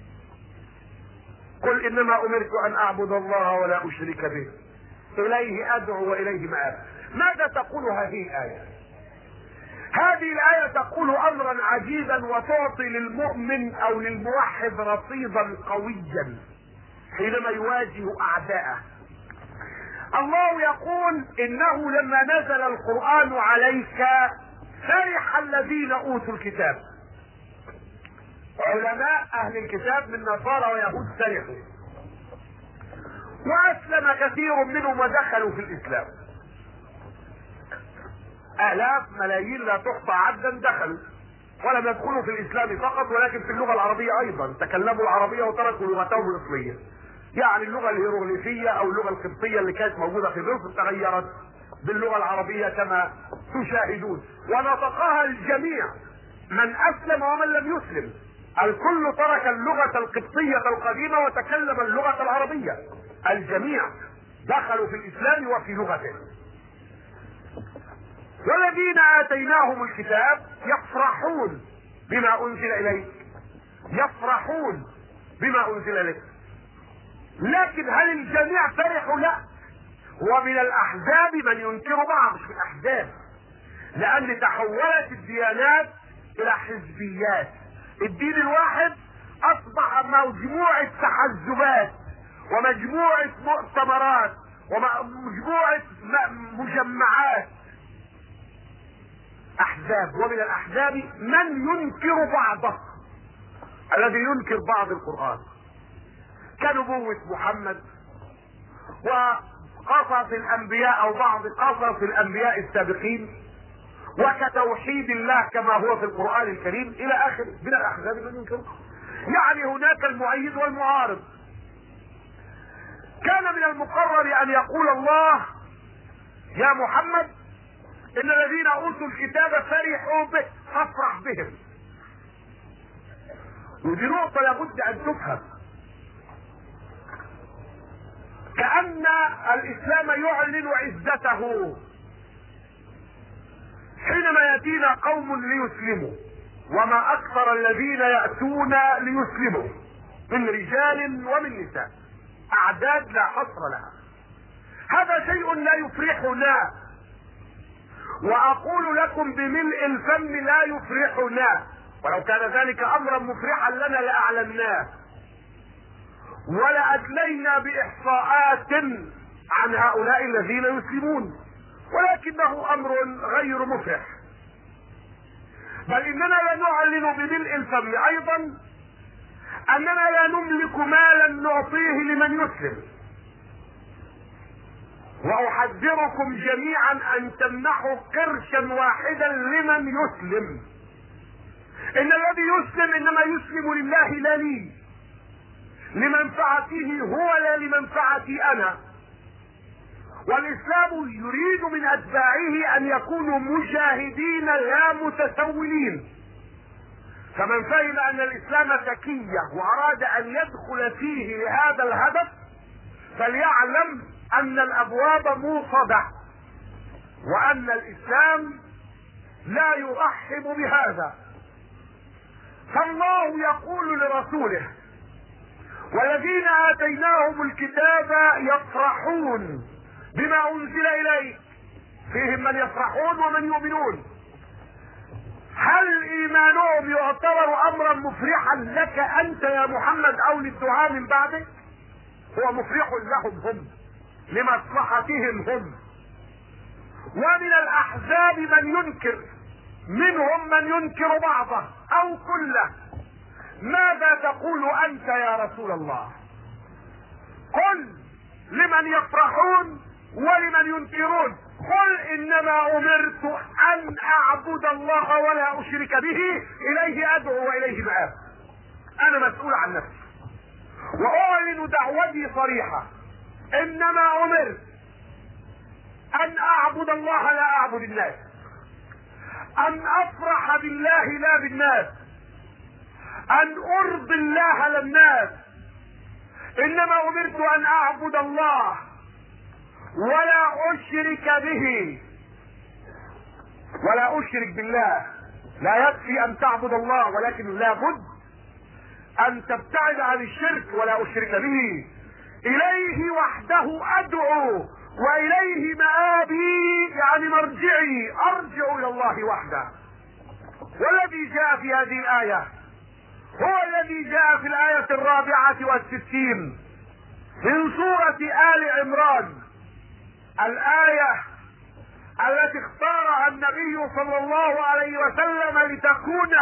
قل إنما أمرت أن أعبد الله ولا أشرك به، إليه أدعو وإليه مآب. ماذا تقول هذه الآية؟ هذه الآية تقول أمرا عجيبا، وتعطي للمؤمن أو للموحد رصيدا قويا حينما يواجه أعداءه. الله يقول إنه لما نزل القرآن عليك فرح الذين أوتوا الكتاب. علماء أهل الكتاب من نصارى ويهود فرحوا، وأسلم كثير منهم ودخلوا في الإسلام. آلاف ملايين لا تحصى عدا دخلوا، ولم يدخلوا في الإسلام فقط ولكن في اللغة العربية أيضا، تكلموا العربية وتركوا لغتهم الأصلية. يعني اللغة الهيروغليفية أو اللغة القبطية اللي كانت موجودة في مصر تغيرت باللغة العربية كما تشاهدون، ونطقها الجميع، من أسلم ومن لم يسلم. الكل ترك اللغة القبطية القديمة وتكلم اللغة العربية، الجميع دخلوا في الإسلام وفي لغته. والذين آتيناهم الكتاب يفرحون بما أنزل إليك، يفرحون بما أنزل إليك. لكن هل الجميع فرحوا؟ لا، ومن الأحزاب من ينكر بعض، مش الأحزاب، لأن تحولت الديانات إلى حزبيات. الدين الواحد أصبح مجموعة تحزبات ومجموعة مؤتمرات ومجموعة مجمعات، أحزاب. ومن الأحزاب من ينكر بعضه، الذي ينكر بعض القرآن كنبوة محمد وقصص الأنبياء أو بعض قصص الأنبياء السابقين، وكتوحيد الله كما هو في القرآن الكريم إلى آخره. من الأحزاب من ينكر، يعني هناك المؤيد والمعارض. كان من المقرر أن يقول الله يا محمد إن الذين أوتوا الكتاب فرحوا به فافرح بهم. ودي نقطة لابد أن تفهم، كأن الإسلام يعلن عزته حينما يأتينا قوم ليسلموا، وما أكثر الذين يأتون ليسلموا من رجال ومن نساء، أعداد لا حصر لها. هذا شيء لا يفرحنا، وأقول لكم بملء الفم لا يفرحنا، ولو كان ذلك أمرا مفرحا لنا لأعلناه ولأدلينا بإحصاءات عن هؤلاء الذين يسلمون، ولكنه أمر غير مفرح. بل إننا لنعلن بملء الفم أيضا أننا لا نملك مالا نعطيه لمن يسلم، وأحذركم جميعا أن تمنحوا قرشا واحدا لمن يسلم. إن الذي يسلم إنما يسلم لله لا لي، لمنفعته هو لا لمنفعتي انا. والاسلام يريد من اتباعه ان يكونوا مجاهدين لا متسولين. فمن فهم ان الاسلام تكية واراد ان يدخل فيه لهذا الهدف فليعلم ان الابواب موصدة، وان الاسلام لا يرحب بهذا. فالله يقول لرسوله: والذين اتيناهم الكتاب يفرحون بما انزل اليك. فيهم من يفرحون ومن يؤمنون. هل ايمانهم يعتبر امرا مفرحا لك انت يا محمد او للدعاء من بعدك؟ هو مفرح لهم هم، لمصلحتهم هم. ومن الاحزاب من ينكر، منهم من ينكر بعضه او كله. ماذا تقول انت يا رسول الله؟ قل لمن يفرحون ولمن ينكرون: قل انما امرت ان اعبد الله ولا اشرك به، اليه ادعو واليه مآب. انا مسؤول عن نفسي واعلن دعوتي صريحة: انما امرت ان اعبد الله لا اعبد الناس، ان افرح بالله لا بالناس، ان ارضي الله لا الناس. انما امرت ان اعبد الله ولا اشرك به، ولا اشرك بالله. لا يكفي ان تعبد الله، ولكن لابد ان تبتعد عن الشرك. ولا اشرك به، اليه وحده ادعو واليه مآبي، يعني مرجعي، ارجع الى الله وحده. والذي جاء في هذه الآية هو الذي جاء في الآية 64 من سورة آل عمران، الآية التي اختارها النبي صلى الله عليه وسلم لتكون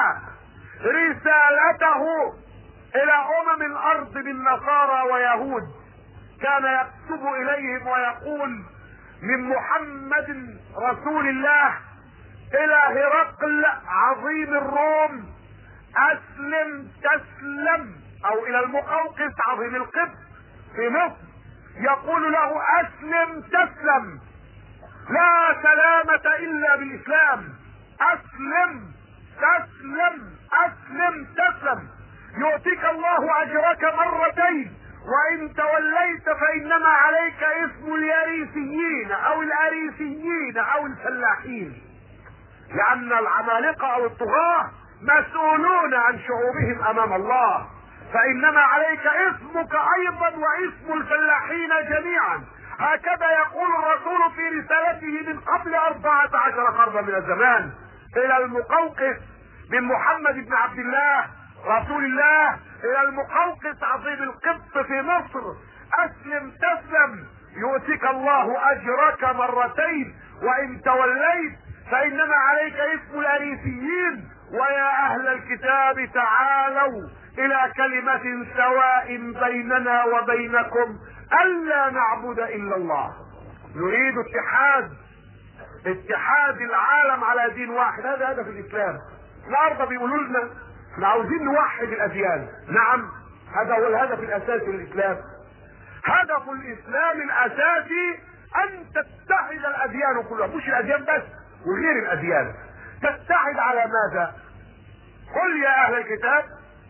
رسالته الى الارض بالنصارى ويهود. كان يكتب اليهم ويقول: من محمد رسول الله الى هرقل عظيم الروم اسلم تسلم، او الى المقوقس عظيم القبط في مصر يقول له: اسلم تسلم، لا سلامة الا بالاسلام. اسلم تسلم، اسلم تسلم، يؤتيك الله اجرك مرتين، وان توليت فانما عليك اسم اليريسيين او الاريسيين او الفلاحين، لان العمالقة او الطغاة مسؤولون عن شعوبهم امام الله، فانما عليك اسمك ايضا واسم الفلاحين جميعا. هكذا يقول الرسول في رسالته من قبل 14 قرنا من الزمان الى المقوقس من محمد بن عبد الله رسول الله الى المقوقس عظيم القبط في مصر: اسلم تسلم، يؤتيك الله اجرك مرتين، وان توليت فانما عليك اسم الاريسيين. ويا اهل الكتاب تعالوا الى كلمة سواء بيننا وبينكم الا نعبد الا الله. نريد اتحاد العالم على دين واحد. هذا هدف الاسلام. النهارده بيقولوا لنا احنا عاوزين نوحد الاديان. نعم، هذا هو الهدف الاساسي للاسلام. هدف الاسلام الاساسي ان تتحد الاديان كلها، مش الاديان بس وغير الاديان. تتحد على ماذا؟ قل يا اهل الكتاب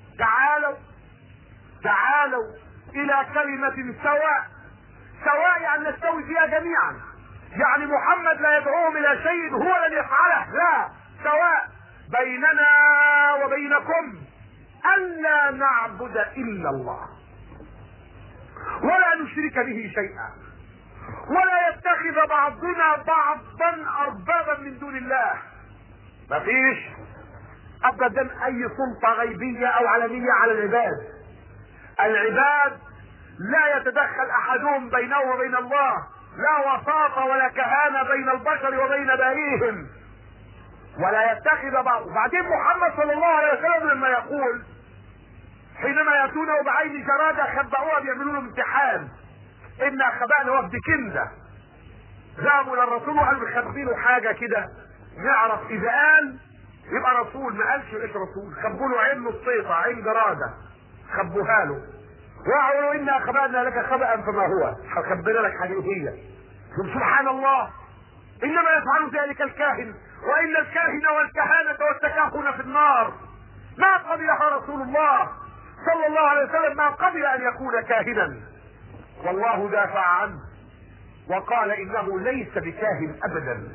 تعالوا الى كلمة سواء يعني نستوي فيها جميعا. يعني محمد لا يدعوهم الى شيء هو الذي يفعله، لا، سواء بيننا وبينكم الا نعبد الا الله ولا نشرك به شيئا، ولا يتخذ بعضنا بعضا اربابا من دون الله. مفيش ابدا اي سلطة غيبية او علنية على العباد. العباد لا يتدخل احدهم بينه وبين الله، لا وساطة ولا كهانة بين البشر وبين باريهم، ولا يتخذ بعض. وبعدين محمد صلى الله عليه وسلم لما يقول حينما ياتونه بعين جرادة خبأوها بيعملوا له امتحان: إنا خبأنا وفد كندة، ذهبوا الى الرسول وقالوا بيخبي له حاجة كده نعرف اذا قال يبقى رسول، ما قالش ايش رسول. خبوا له عين الصيطة، عين جرادة خبوها له. وقالوا إنا خبأنا لك خبأ فما هو، هخبر لك حديثية. سبحان الله، إنما يفعل ذلك الكاهن، وإن الكاهن والكهانة والتكهن في النار. ما قبلها رسول الله صلى الله عليه وسلم، ما قبل أن يكون كاهنا، والله دافع عنه وقال إنه ليس بكاهن أبدا.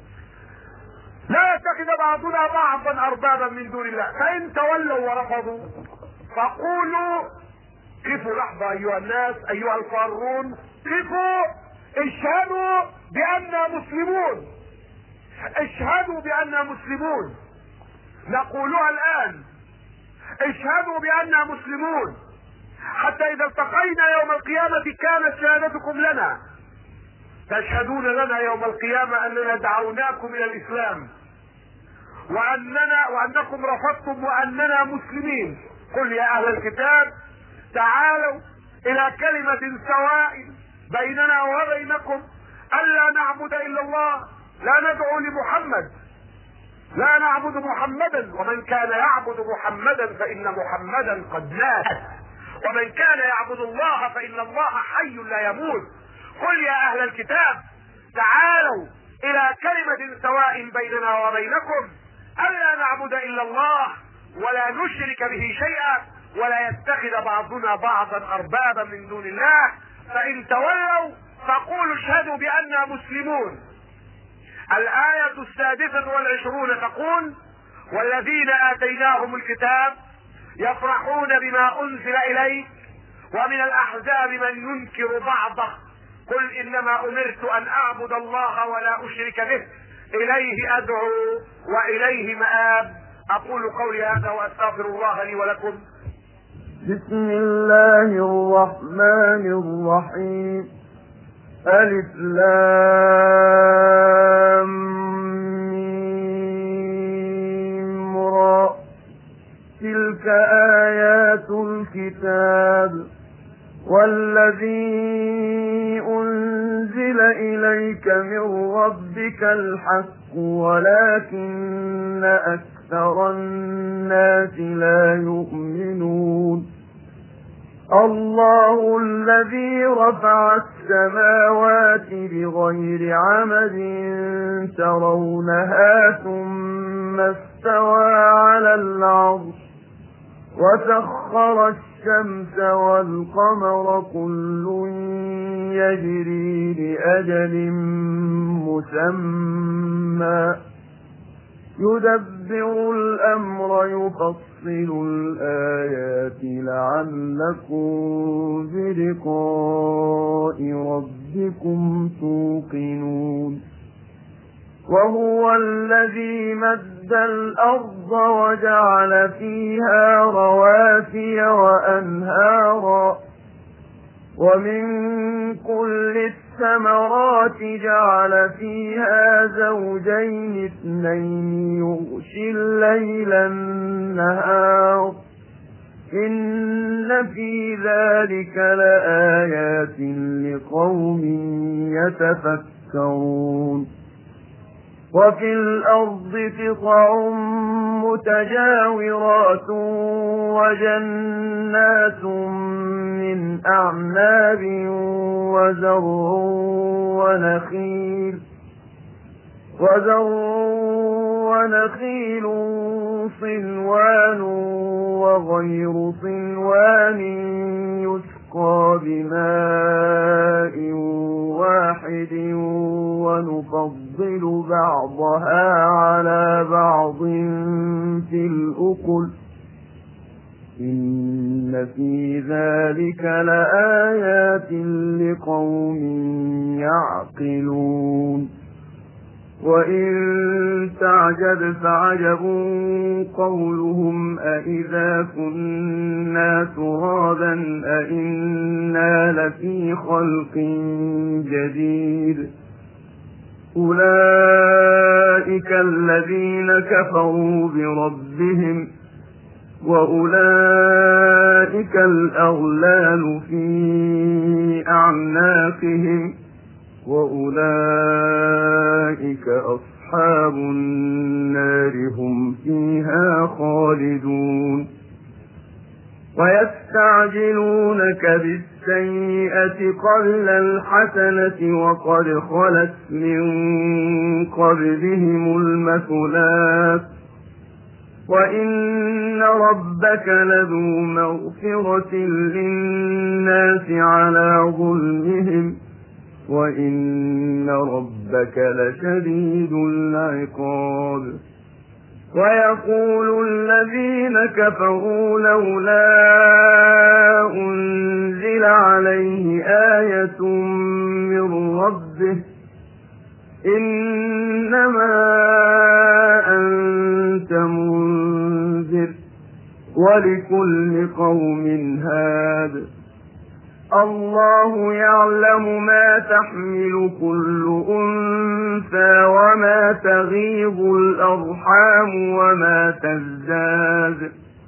لا يتخذ بعضنا بعضا أربابا من دون الله، فإن تولوا ورفضوا فقولوا، قفوا لحظة أيها الناس أيها القارون، قفوا اشهدوا بأننا مسلمون، اشهدوا بأننا مسلمون. نقولها الآن، اشهدوا بأننا مسلمون، حتى إذا التقينا يوم القيامة كانت شهادتكم لنا، تشهدون لنا يوم القيامة أننا دعوناكم إلى الإسلام وأنكم رفضتم وأننا مسلمين. قل يا أهل الكتاب تعالوا إلى كلمة سواء بيننا وبينكم ألا نعبد إلا الله، لا ندعو لمحمد، لا نعبد محمدا، ومن كان يعبد محمدا فإن محمدا قد مات، ومن كان يعبد الله فإن الله حي لا يموت. قل يا أهل الكتاب تعالوا إلى كلمة سواء بيننا وبينكم ألا نعبد إلا الله ولا نشرك به شيئا ولا يتخذ بعضنا بعضا أربابا من دون الله، فإن تولوا فقولوا اشهدوا بأننا مسلمون. الآية 26 تقول: والذين آتيناهم الكتاب يفرحون بما أنزل إليك ومن الأحزاب من ينكر بعضه قل إنما أمرت أن أعبد الله ولا أشرك به إليه أدعو وإليه مآب. أقول قولي هذا وأستغفر الله لي ولكم. بسم الله الرحمن الرحيم. ألف لام ميم را. تلك آيات الكتاب والذي أنزل إليك من ربك الحق ولكن أكثر الناس لا يؤمنون. الله الذي رفع السماوات بغير عمد ترونها ثم استوى على العرش وسخر الشمس والقمر كل يجري لأجل مسمى يدبر الأمر يفصل الآيات لعلكم بلقاء ربكم توقنون. وهو الذي مد الأرض وجعل فيها رواسي وأنهارا ومن كل الثمرات جعل فيها زوجين اثنين يغشي الليل النهار إن في ذلك لآيات لقوم يتفكرون. وفي الأرض قطع متجاورات وجنات من أعناب ونخيل صنوان وغير صنوان يسقى بماء واحد ونفضل بعضها على بعض في الأكل إن في ذلك لآيات لقوم يعقلون. وإن تعجب فعجب قولهم أإذا كنا ترابا أإنا لفي خلق جديد أولئك الذين كفروا بربهم وأولئك الأغلال في أعناقهم وأولئك أصحاب النار هم فيها خالدون. ويستعجلونك بالسيئة قبل الحسنة وقد خلت من قبلهم المثلات وإن ربك لذو مغفرة للناس على ظلمهم وإن ربك لشديد العقاب. ويقول الذين كفروا لولا أنزل عليه آية من ربه إنما أنت منذر ولكل قوم هاد الله يعلم ما تحمل كل أنثى وما تغيض الأرحام وما تزداد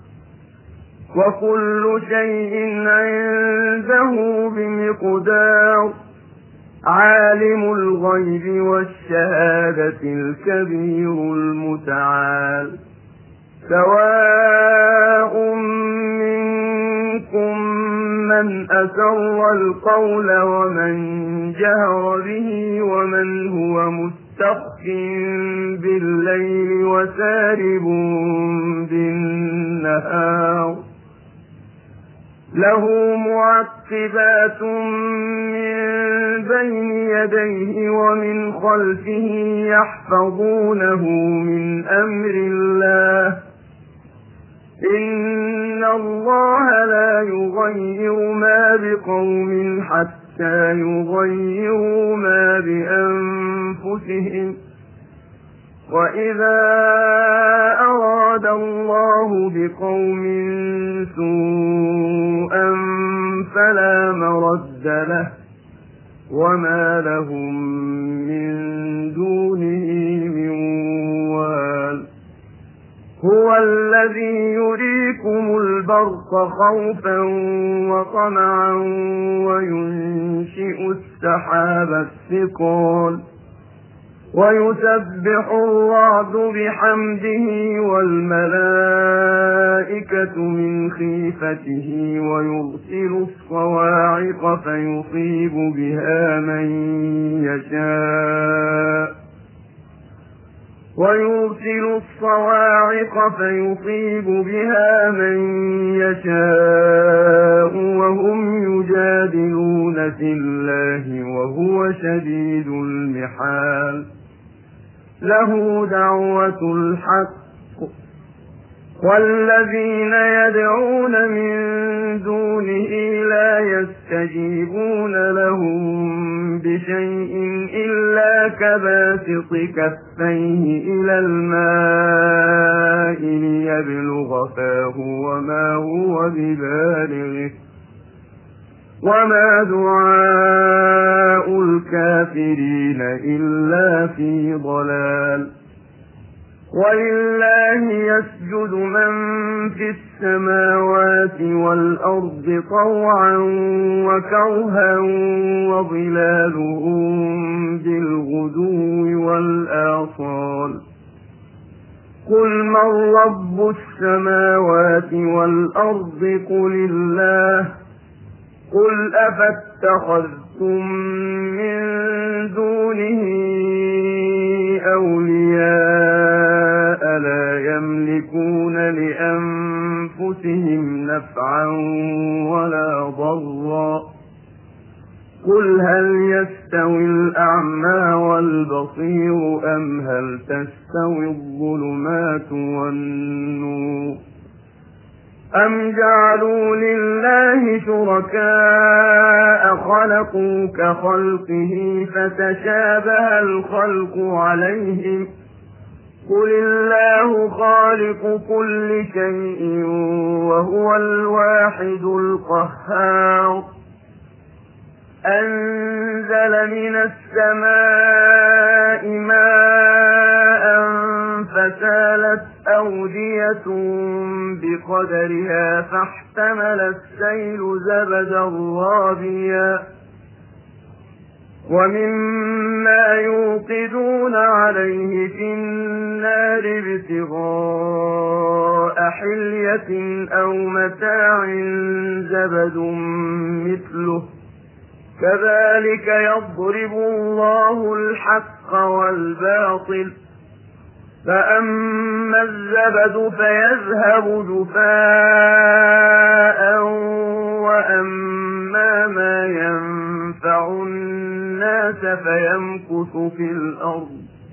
وكل شيء عنده بمقدار عالم الغيب والشهادة الكبير المتعال. سواء منكم من أسر القول ومن جهر به ومن هو مستخف بالليل وسارب بالنهار له معقبات من بين يديه ومن خلفه يحفظونه من أمر الله إن الله لا يغير ما بقوم حتى يغيروا ما بأنفسهم وإذا أراد الله بقوم سوءا فلا مرد له وما لهم من دونه من وال. هو الذي يريكم البرق خوفا وطمعا وينشئ السحاب الثقال ويسبح الرعد بحمده والملائكة من خيفته ويرسل الصواعق فيصيب بها من يشاء وهم يجادلون في الله وهو شديد المحال. له دعوة الحق والذين يدعون من دونه لا يستجيبون لهم بشيء إلا كباسط كفيه إلى الماء ليبلغ فاه وما هو ببالغه وما دعاء الكافرين إلا في ضلال. ولله يسجد من في السماوات والأرض طوعا وكرها وظلالهم بالغدو والآصال. قل من رب السماوات والأرض قل الله قل أفاتخذتم من دونه أولياء لا يملكون لأنفسهم نفعا ولا ضرا قل هل يستوي الأعمى والبصير أم هل تستوي الظلمات والنور أم جعلوا لله شركاء خلقوا كخلقه فتشابه الخلق عليهم قل الله خالق كل شيء وهو الواحد القهار. أنزل من السماء ماء فسالت أودية بقدرها فاحتمل السيل زبدا رابيا ومما يوقدون عليه في النار ابتغاء حلية أو متاع زبد مثله كذلك يضرب الله الحق والباطل فأما الزبد فيذهب جفاء وأما ما ينفع الناس فيمكث في الأرض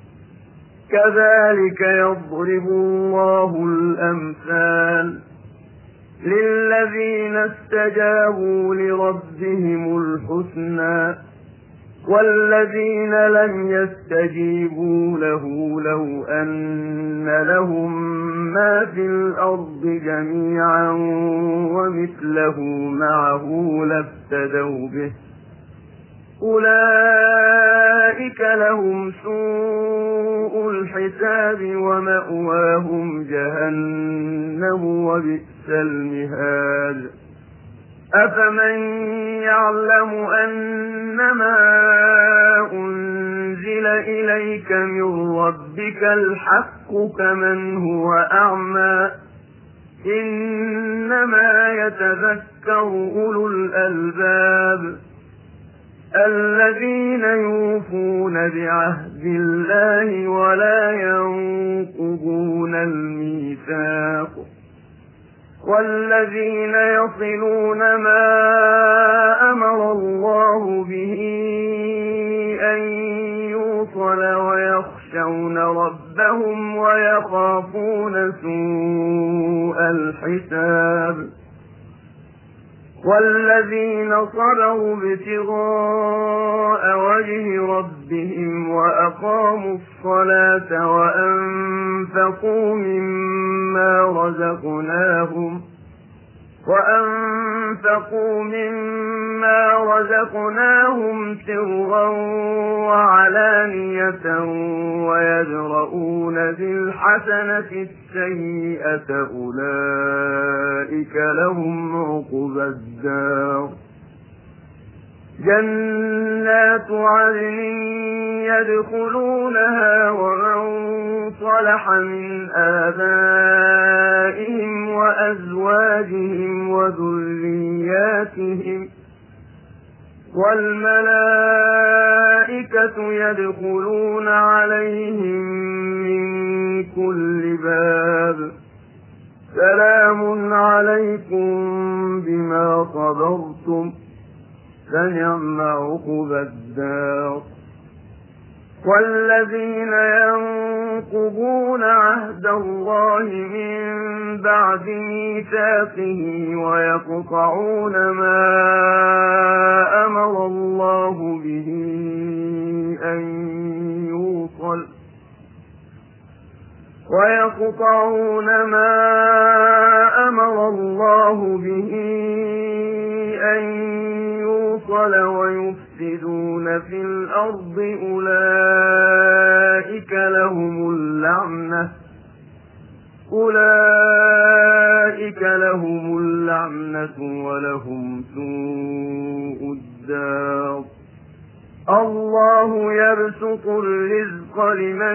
كذلك يضرب الله الأمثال للذين استجابوا لربهم الحسنى والذين لم يستجيبوا له لو أن لهم ما في الأرض جميعا ومثله معه لافتدوا به أولئك لهم سوء الحساب ومأواهم جهنم وبئس المهاد أفمن يعلم أنما أنزل إليك من ربك الحق كمن هو أعمى إنما يتذكر أولو الألباب الذين يوفون بعهد الله ولا ينقضون الميثاق والذين يصلون ما أمر الله به أن يوصل ويخشون ربهم ويخافون سوء الحساب والذين صبروا ابتغاء وجه ربهم وأقاموا الصلاة وأنفقوا مما رزقناهم سرا وعلانية ويدرؤون بالحسنة السيئة أولئك لهم عقبى الدار جنات عدن يدخلونها ومن صلح من آبائهم وأزواجهم وذرياتهم والملائكة يدخلون عليهم من كل باب سلام عليكم بما صبرتم فنعم عقبى الدار والذين ينقضون عهد الله من بعد ميثاقه ويقطعون ما أمر الله به أن يوصل ويفسدون في الأرض أولئك لهم اللعنة ولهم سوء الدار الله يبسط الرزق لمن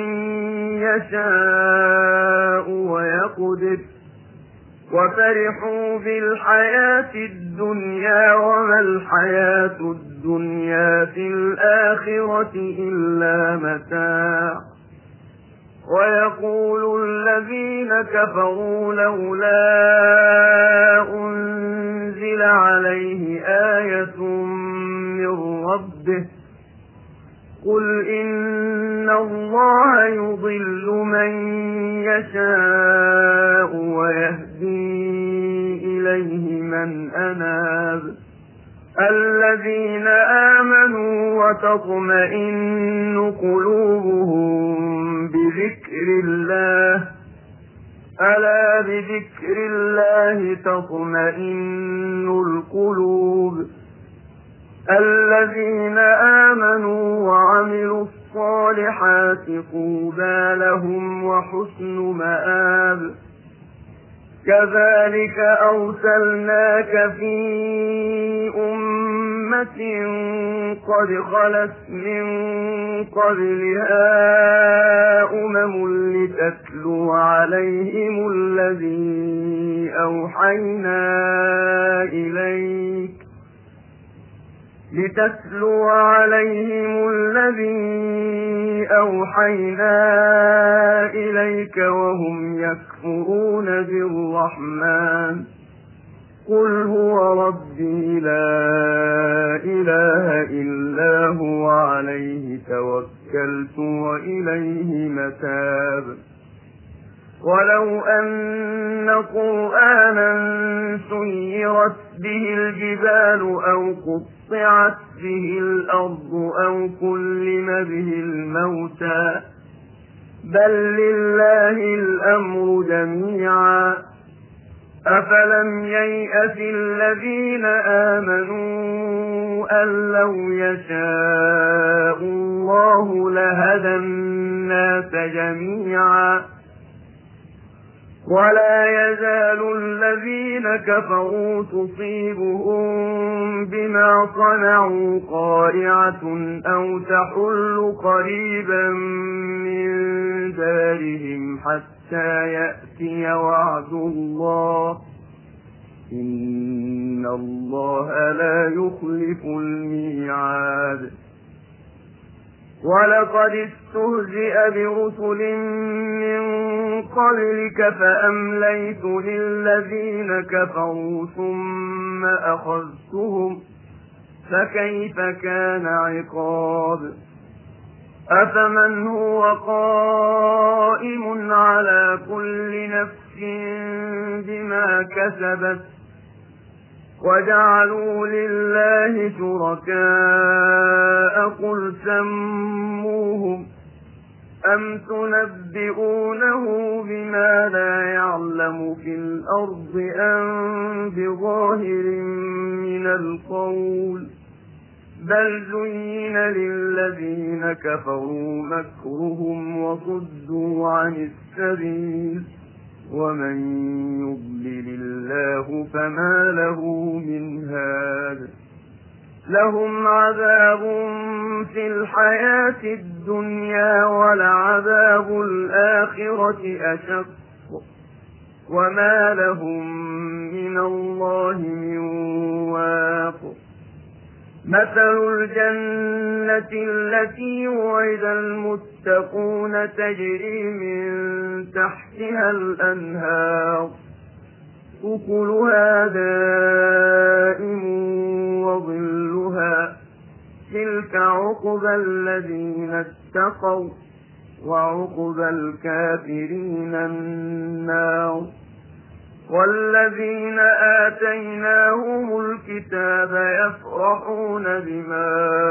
يشاء ويقدر وفرحوا بالحياة الدنيا وما الحياة الدنيا في الآخرة إلا متاع ويقول الذين كفروا لولا أنزل عليه آية من ربه قل إن الله يضل من يشاء ويهدي إليه من أناب الذين آمنوا وتطمئن قلوبهم بذكر الله ألا بذكر الله تطمئن القلوب الذين آمنوا وعملوا الصالحات طوبى لهم وحسن مآب كذلك أرسلناك في أمة قد خلت من قبلها لتتلو عليهم الذي أوحينا إليك وهم يكفرون بالرحمن قل هو ربي لا إله إلا هو عليه توكلت وإليه متاب ولو أن قرآنا سيرت به الجبال أو قطعت به الأرض أو كلم به الموتى بل لله الأمر جميعا أفلم ييأس الذين آمنوا أن لو يشاء الله لهدى الناس جميعا ولا يزال الذين كفروا تصيبهم بما صنعوا قارعة أو تحل قريبا من دارهم حتى يأتي وعد الله إن الله لا يخلف الميعاد ولقد استهزئ برسل من قبلك فأمليت للذين كفروا ثم أخذتهم فكيف كان عقاب أفمن هو قائم على كل نفس بما كسبت وجعلوا لله شركاء قل سموهم أم تنبئونه بما لا يعلم في الأرض أم بظاهر من القول بل زين للذين كفروا مكرهم وصدوا عن السبيل ومن يضلل الله فما له من هاد لهم عذاب في الحياة الدنيا ولعذاب الآخرة أشق وما لهم من الله من واق مثل الجنة التي وعد المتقون تجري من تحتها الأنهار أكلها دائم وظلها تلك عقبى الذين اتقوا وعقبى الكافرين النار والذين آتيناهم الكتاب يفرحون بما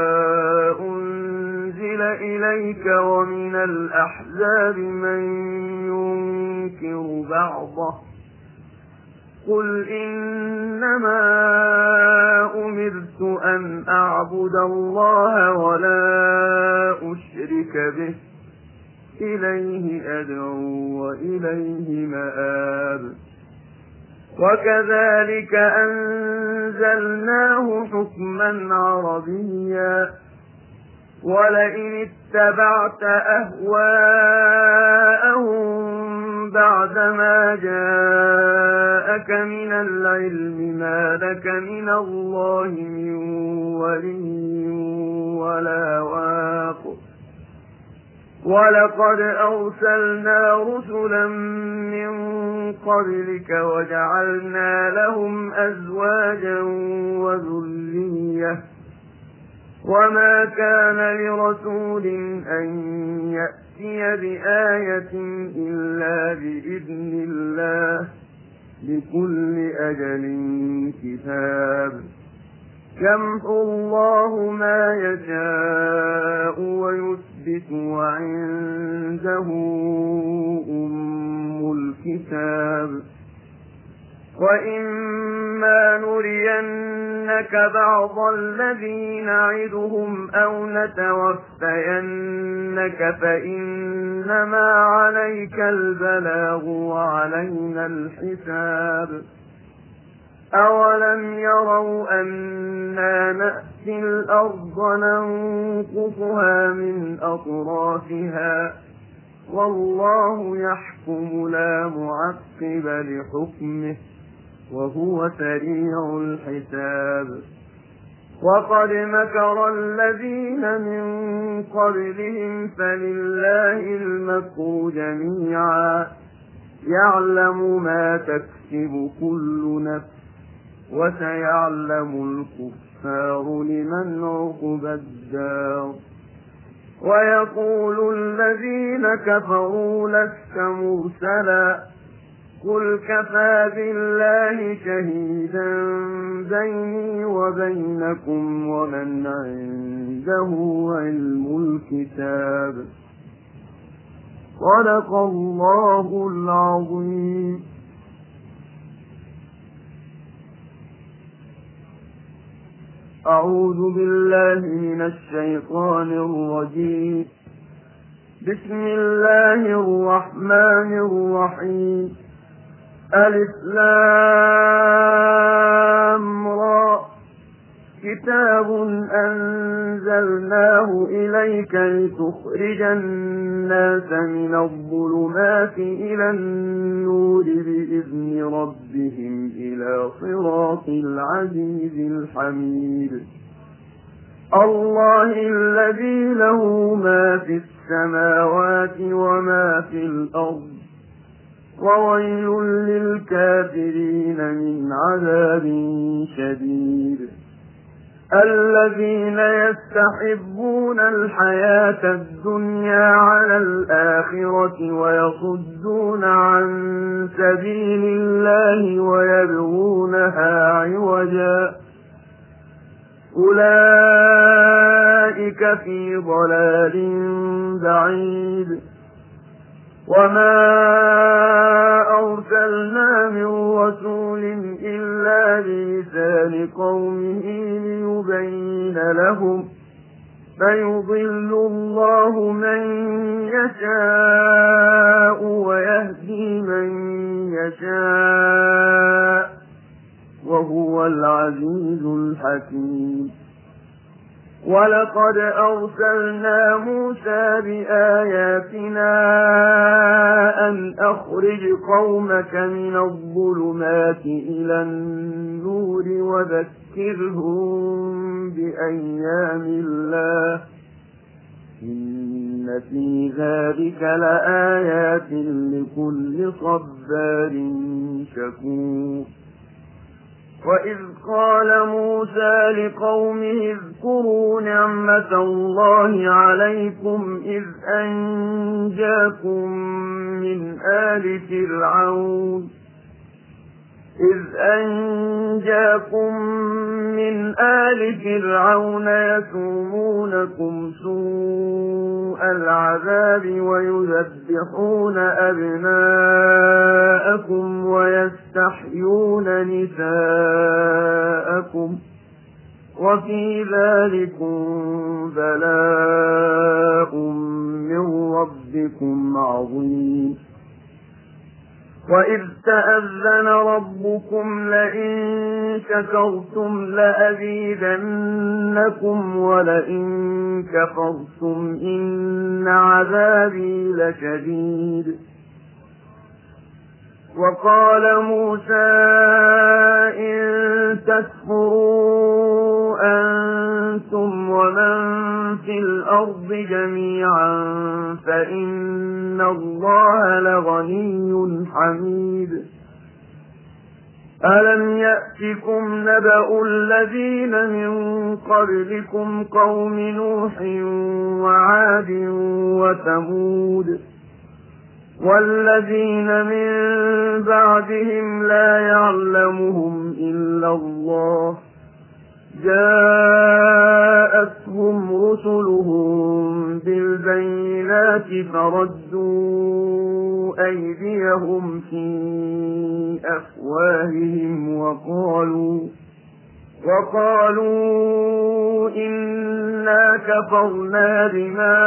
أنزل إليك ومن الأحزاب من ينكر بعضه قل إنما أمرت أن أعبد الله ولا أشرك به إليه أدعو وإليه مآب وكذلك أنزلناه حكما عربيا ولئن اتبعت أهواءهم بعدما جاءك من العلم ما لك من الله من ولي ولا واق ولقد أرسلنا رسلا من قبلك وجعلنا لهم أزواجا وذرية وما كان لرسول أن يأتي بآية إلا بإذن الله لكل أجل كتاب يمحو الله ما يشاء ويثبت وعنده أم الكتاب وإما نرينك نرينك بعض الذي نعدهم أو نتوفينك فإنما عليك البلاغ وعلينا الحساب أولم يروا أنا نأتي الأرض ننقصها من أطرافها والله يحكم لا معقب لحكمه وهو سريع الحساب وقد مكر الذين من قبلهم فلله المكر جميعا يعلم ما تكسب كل نفس وسيعلم الكفار لمن عقبى الدار ويقول الذين كفروا لست مرسلا قل كفى بالله شهيدا بيني وبينكم ومن عنده علم الكتاب صدق الله العظيم. أعوذ بالله من الشيطان الرجيم. بسم الله الرحمن الرحيم. ألف لام را كتاب أنزلناه إليك لتخرج الناس من الظلمات إلى النور بإذن ربهم إلى صراط العزيز الحميد الله الذي له ما في السماوات وما في الأرض وويل للكافرين من عذاب شديد الذين يستحبون الحياة الدنيا على الآخرة ويصدون عن سبيل الله ويبغونها عوجا أولئك في ضلال بعيد وما أرسلنا من رسول إلا بلسان قومه ليبين لهم فيضل الله من يشاء ويهدي من يشاء وهو العزيز الحكيم ولقد أرسلنا موسى بآياتنا أن أخرج قومك من الظلمات إلى النور وذكرهم بأيام الله إن في ذلك لآيات لكل صبار شكور وإذ قال موسى لقومه اذكروا نعمة الله عليكم إذ أنجاكم من آل فرعون يسومونكم سوء العذاب ويذبحون أبناءكم ويستحيون نساءكم وفي ذلكم بلاء من ربكم عظيم وإذ تأذن ربكم لئن شكرتم لأزيدنكم ولئن كفرتم إن عذابي لشديد وقال موسى إن تكفروا أنتم ومن في الأرض جميعا فإن الله لغني حميد ألم يأتكم نبأ الذين من قبلكم قوم نوح وعاد وثمود والذين من بعدهم لا يعلمهم إلا الله جاءتهم رسلهم بالبينات فردوا أيديهم في أفواههم وقالوا إنا كفرنا بما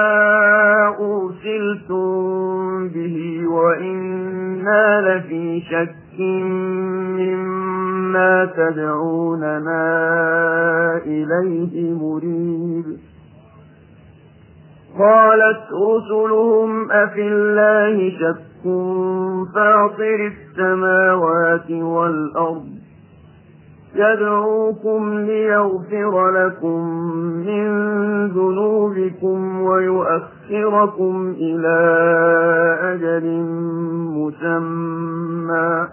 أرسلتم به وإنا لفي شك مما تدعوننا إليه مريب. قالت رسلهم أفي الله شك فاطر السماوات والأرض يدعوكم ليغفر لكم من ذنوبكم ويؤخركم إلى أجل مسمى.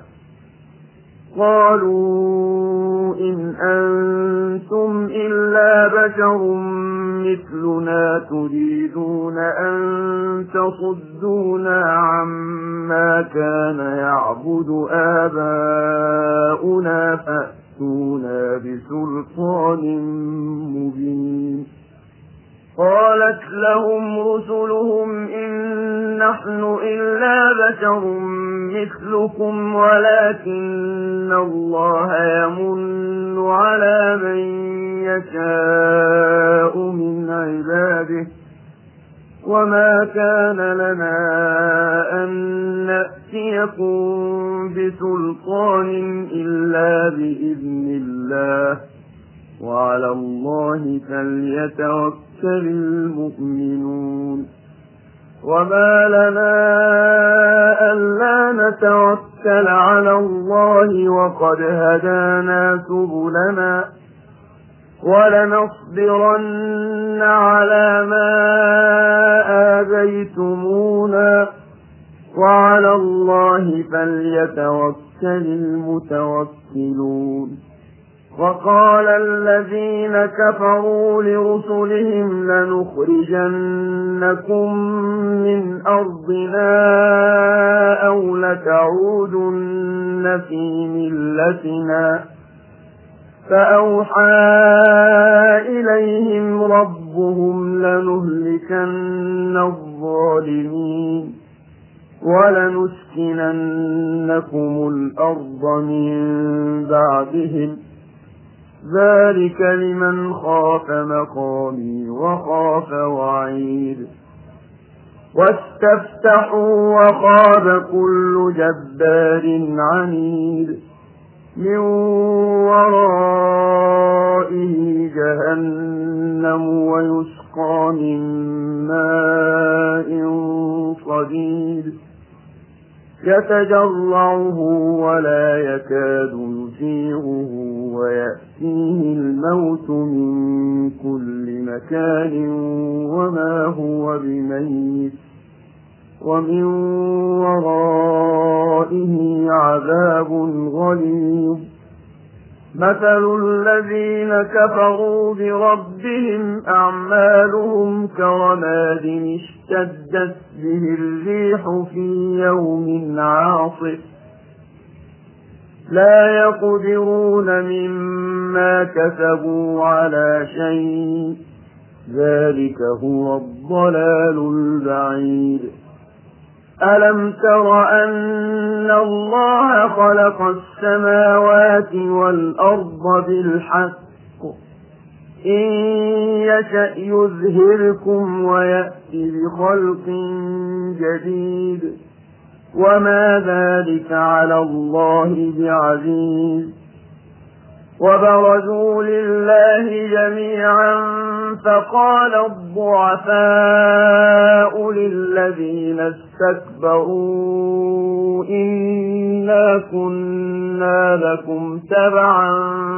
قالوا إن أنتم إلا بشر مثلنا تريدون أن تصدونا عما كان يعبد آباؤنا فأتونا بسلطان مبين. قالت لهم رسلهم إن نحن إلا بشر مثلكم ولكن الله يمن على من يشاء من عباده وما كان لنا أن نأتيكم بسلطان إلا بإذن الله وعلى الله فليتوكل المؤمنون. وما لنا ألا نتوكل على الله وقد هدانا سبلنا ولنصبرن على ما آذيتمونا وعلى الله فليتوكل المتوكلون. وقال الذين كفروا لرسلهم لنخرجنكم من أرضنا أو لتعودن في ملتنا فأوحى إليهم ربهم لنهلكن الظالمين ولنسكننكم الأرض من بعدهم ذلك لمن خاف مقامي وخاف وعيد. واستفتحوا وخاب كل جبار عنيد من ورائه جهنم ويسقى من ماء صديد يتجرعه ولا يكاد يسيغه ويأتيه الموت من كل مكان وما هو بميت ومن ورائه عذاب غليظ. مثل الذين كفروا بربهم أعمالهم كرماد اشتدت به الريح في يوم عاصف لا يقدرون مما كسبوا على شيء ذلك هو الضلال البعيد. ألم تر أن الله خلق السماوات والأرض بالحق إن يشأ يذهبكم ويأتي بخلق جديد وما ذلك على الله بعزيز. وبرزوا لله جميعا فقال الضعفاء للذين استكبروا إنا كنا لكم تبعا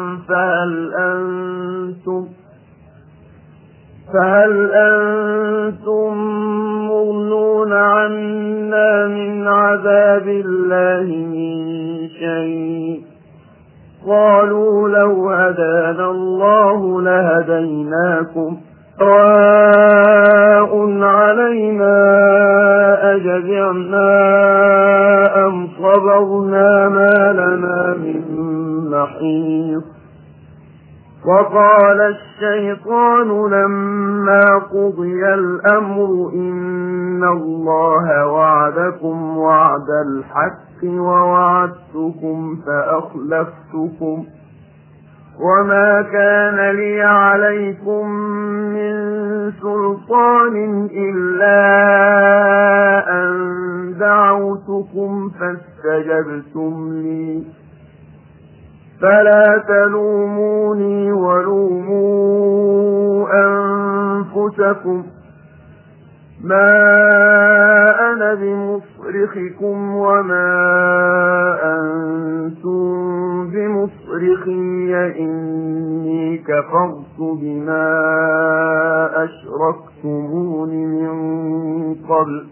فهل أنتم مغنون عنا من عذاب الله من شيء قالوا لو هدانا الله لهديناكم سواء علينا أجزعنا أم صبرنا ما لنا من محيص. وقال الشيطان لما قضي الأمر إن الله وعدكم وعد الحق ووعدتكم وما كان لي عليكم من سلطان إلا أن دعوتكم فاستجبتم لي فلا تلوموني ولوموا أنفسكم ما أنا بمصرخكم وما أنتم بمصرخي إني كفرت بما أشركتمون من قبل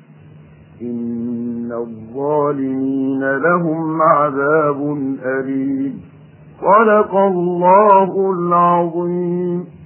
إن الظالمين لهم عذاب أليم. صدق الله العظيم.